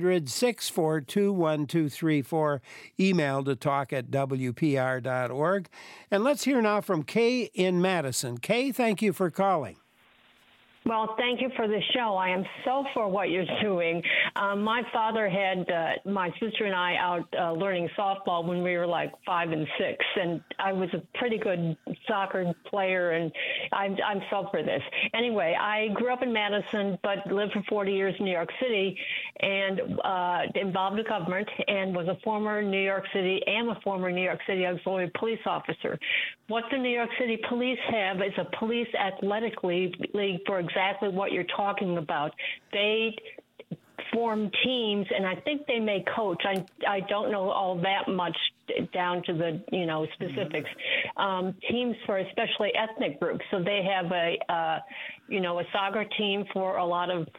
800-642-1234. Email to talk@wpr.org. And let's hear now from Kay in Madison. Kay, thank you for calling. Well, thank you for the show. I am so for what you're doing. My father had my sister and I out learning softball when we were like 5 and 6, and I was a pretty good soccer player, and I'm so for this. Anyway, I grew up in Madison, but lived for 40 years in New York City, and involved in government, and was a former New York City auxiliary police officer. What the New York City Police have is a police athletic league for exactly what you're talking about. They form teams, and I think they may coach. I don't know all that much down to the specifics. Teams for especially ethnic groups. So they have a soccer team for a lot of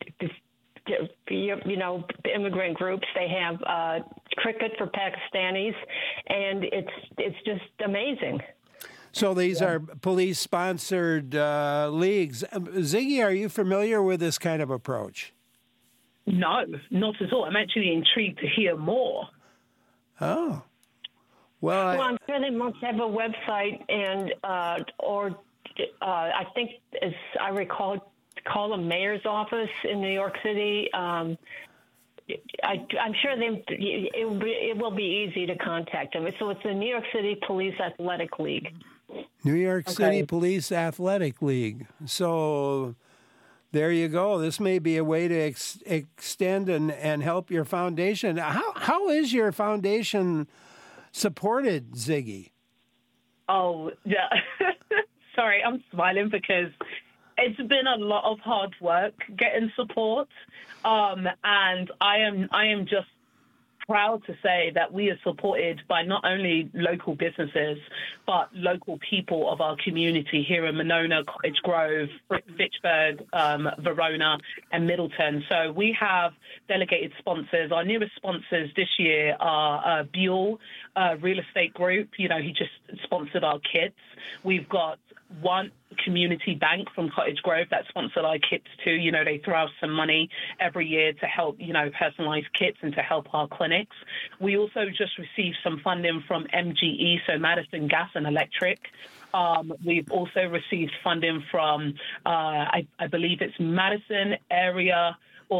immigrant groups. They have cricket for Pakistanis, and it's just amazing. So these are police-sponsored leagues. Ziggy, are you familiar with this kind of approach? No, not at all. I'm actually intrigued to hear more. Oh. Well, I'm sure they must have a website, and I think, as I recall, call the mayor's office in New York City. I'm sure it will be easy to contact them. So it's the New York City Police Athletic League. New York City Police Athletic League. So there you go. This may be a way to extend and help your foundation. How is your foundation supported, Ziggy? Oh, yeah. Sorry, I'm smiling because it's been a lot of hard work getting support, and I am just proud to say that we are supported by not only local businesses, but local people of our community here in Monona, Cottage Grove, Fitchburg, Verona, and Middleton. So we have delegated sponsors. Our newest sponsors this year are Buell Real Estate Group. He just sponsored our kits. We've got one community bank from Cottage Grove that sponsored our kits too. They throw us some money every year to help, personalize kits and to help our clinics. We also just received some funding from MGE, so Madison Gas and Electric. We've also received funding from, I believe it's Madison Area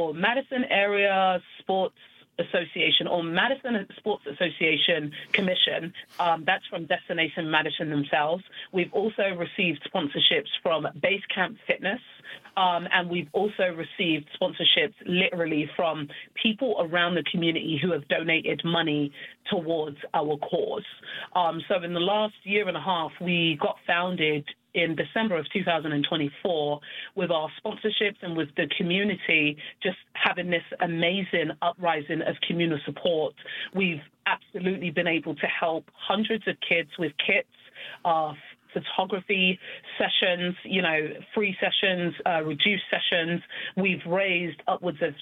Sports Association or Madison Sports Association Commission. That's from Destination Madison themselves. We've also received sponsorships from Basecamp Fitness, and we've also received sponsorships literally from people around the community who have donated money towards our cause. So in the last year and a half, we got founded in December of 2024 with our sponsorships and with the community just having this amazing uprising of communal support. We've absolutely been able to help hundreds of kids with kits, photography sessions, free sessions, reduced sessions. We've raised upwards of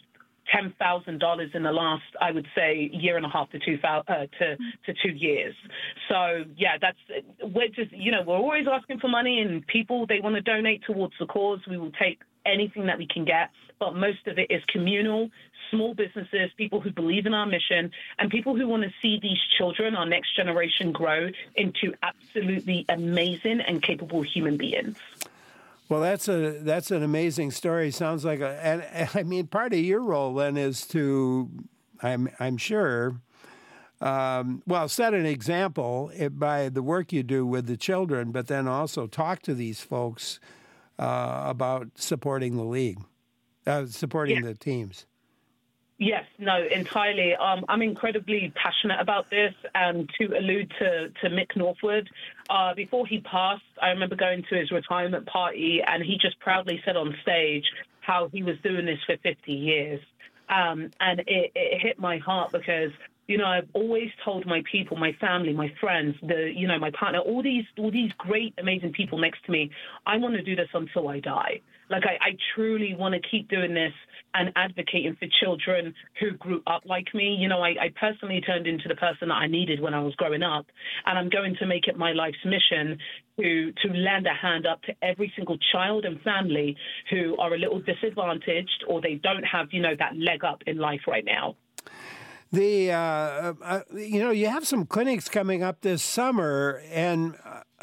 $10,000 in the last, I would say, year and a half to 2 years. So yeah, we're just, we're always asking for money, and people, they want to donate towards the cause. We will take anything that we can get, but most of it is communal, small businesses, people who believe in our mission, and people who want to see these children, our next generation, grow into absolutely amazing and capable human beings. Well, that's an amazing story. Sounds like and I mean, part of your role then is to, I'm sure, set an example by the work you do with the children, but then also talk to these folks about supporting the league, supporting the teams. Yes, no, entirely. I'm incredibly passionate about this. And to allude to Mick Northwood, before he passed, I remember going to his retirement party, and he just proudly said on stage how he was doing this for 50 years. And it hit my heart because, I've always told my people, my family, my friends, my partner, all these great, amazing people next to me, I want to do this until I die. Like, I truly want to keep doing this and advocating for children who grew up like me. I personally turned into the person that I needed when I was growing up, and I'm going to make it my life's mission to lend a hand up to every single child and family who are a little disadvantaged, or they don't have, that leg up in life right now. You have some clinics coming up this summer, and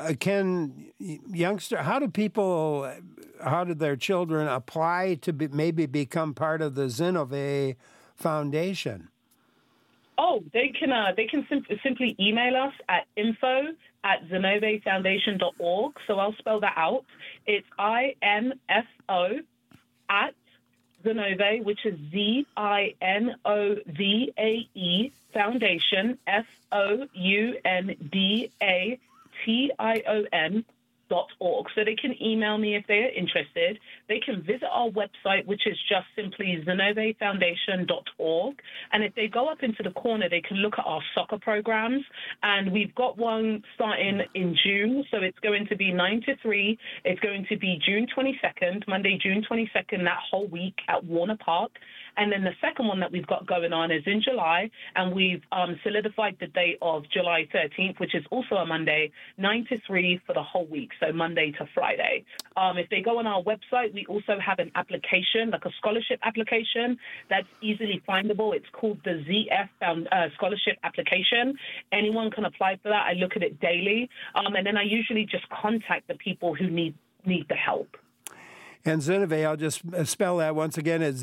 how do their children apply to maybe become part of the Zenove Foundation? Oh, they can simply email us at info@zenovefoundation.org. So I'll spell that out. It's INFO at Zenove, which is ZINOVAE Foundation, FOUNDATION.org. So they can email me if they are interested. They can visit our website, which is just simply zenovefoundation.org. And if they go up into the corner, they can look at our soccer programs. And we've got one starting in June. So it's going to be 9 to 3. It's going to be June 22nd, Monday, June 22nd, that whole week at Warner Park. And then the second one that we've got going on is in July, and we've solidified the date of July 13th, which is also a Monday, 9 to 3 for the whole week, so Monday to Friday. If they go on our website, we also have an application, like a scholarship application, that's easily findable. It's called the ZF Scholarship Application. Anyone can apply for that. I look at it daily, and then I usually just contact the people who need the help. And Zenove, I'll just spell that once again. It's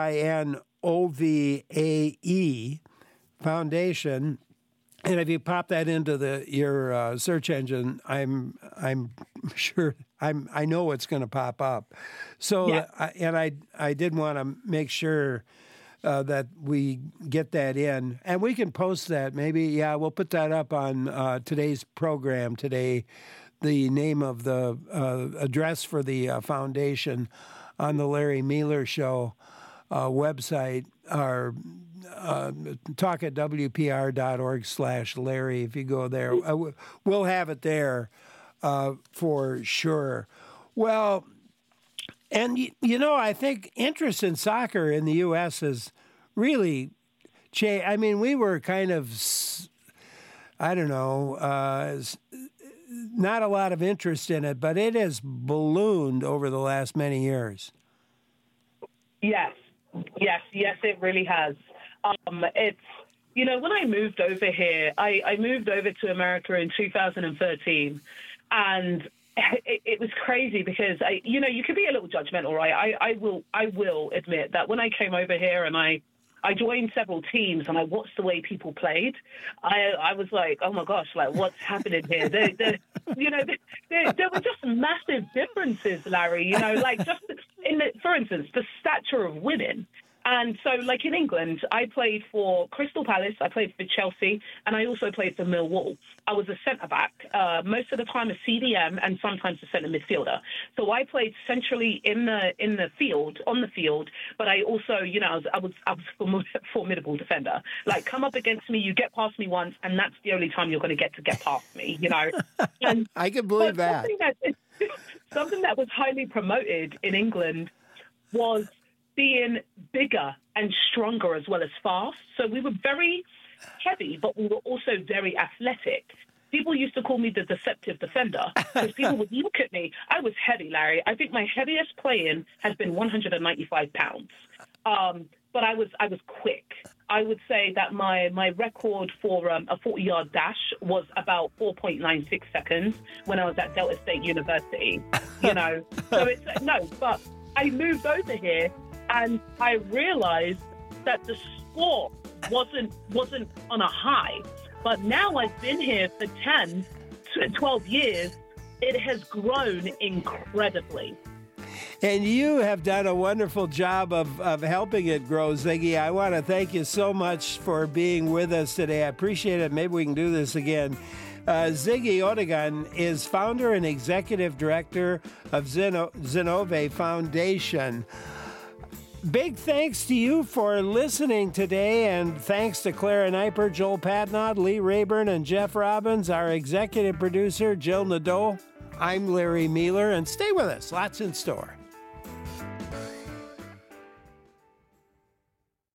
ZINOVAE Foundation. And if you pop that into your search engine, I'm sure I know it's going to pop up. So, yeah. I did want to make sure that we get that in, and we can post that. Maybe, we'll put that up on today's program today. The name of the address for the foundation on the Larry Mealer Show website, or talk at WPR.org/Larry. If you go there, we'll have it there for sure. Well, and I think interest in soccer in the U.S. has really changed. I mean, we were kind of, not a lot of interest in it, but it has ballooned over the last many years. Yes, it really has. It's, when I moved over here, I moved over to America in 2013, and it was crazy because you can be a little judgmental, right? I will admit that when I came over here and I joined several teams and I watched the way people played, I was like, oh my gosh, like what's happening here? There were just massive differences, Larry, like just for instance, the stature of women. And so, like in England, I played for Crystal Palace, I played for Chelsea, and I also played for Millwall. I was a centre-back, most of the time a CDM, and sometimes a centre midfielder. So I played centrally in the field, on the field, but I also, I was a formidable defender. Like, come up against me, you get past me once, and that's the only time you're going to get past me, And, I can believe that. Something that was highly promoted in England was being bigger and stronger as well as fast. So we were very heavy, but we were also very athletic. People used to call me the deceptive defender because people would look at me. I was heavy, Larry. I think my heaviest play-in has been 195 pounds. But I was quick. I would say that my record for a 40-yard dash was about 4.96 seconds when I was at Delta State University. You know, so it's but I moved over here and I realized that the sport wasn't on a high. But now I've been here for 10 to 12 years. It has grown incredibly. And you have done a wonderful job of helping it grow, Ziggy. I want to thank you so much for being with us today. I appreciate it. Maybe we can do this again. Ziggy Odegan is founder and executive director of Zenove Foundation. Big thanks to you for listening today, and thanks to Clara Neiper, Joel Patnod, Lee Rayburn, and Jeff Robbins, our executive producer, Jill Nadeau. I'm Larry Mealer, and stay with us. Lots in store.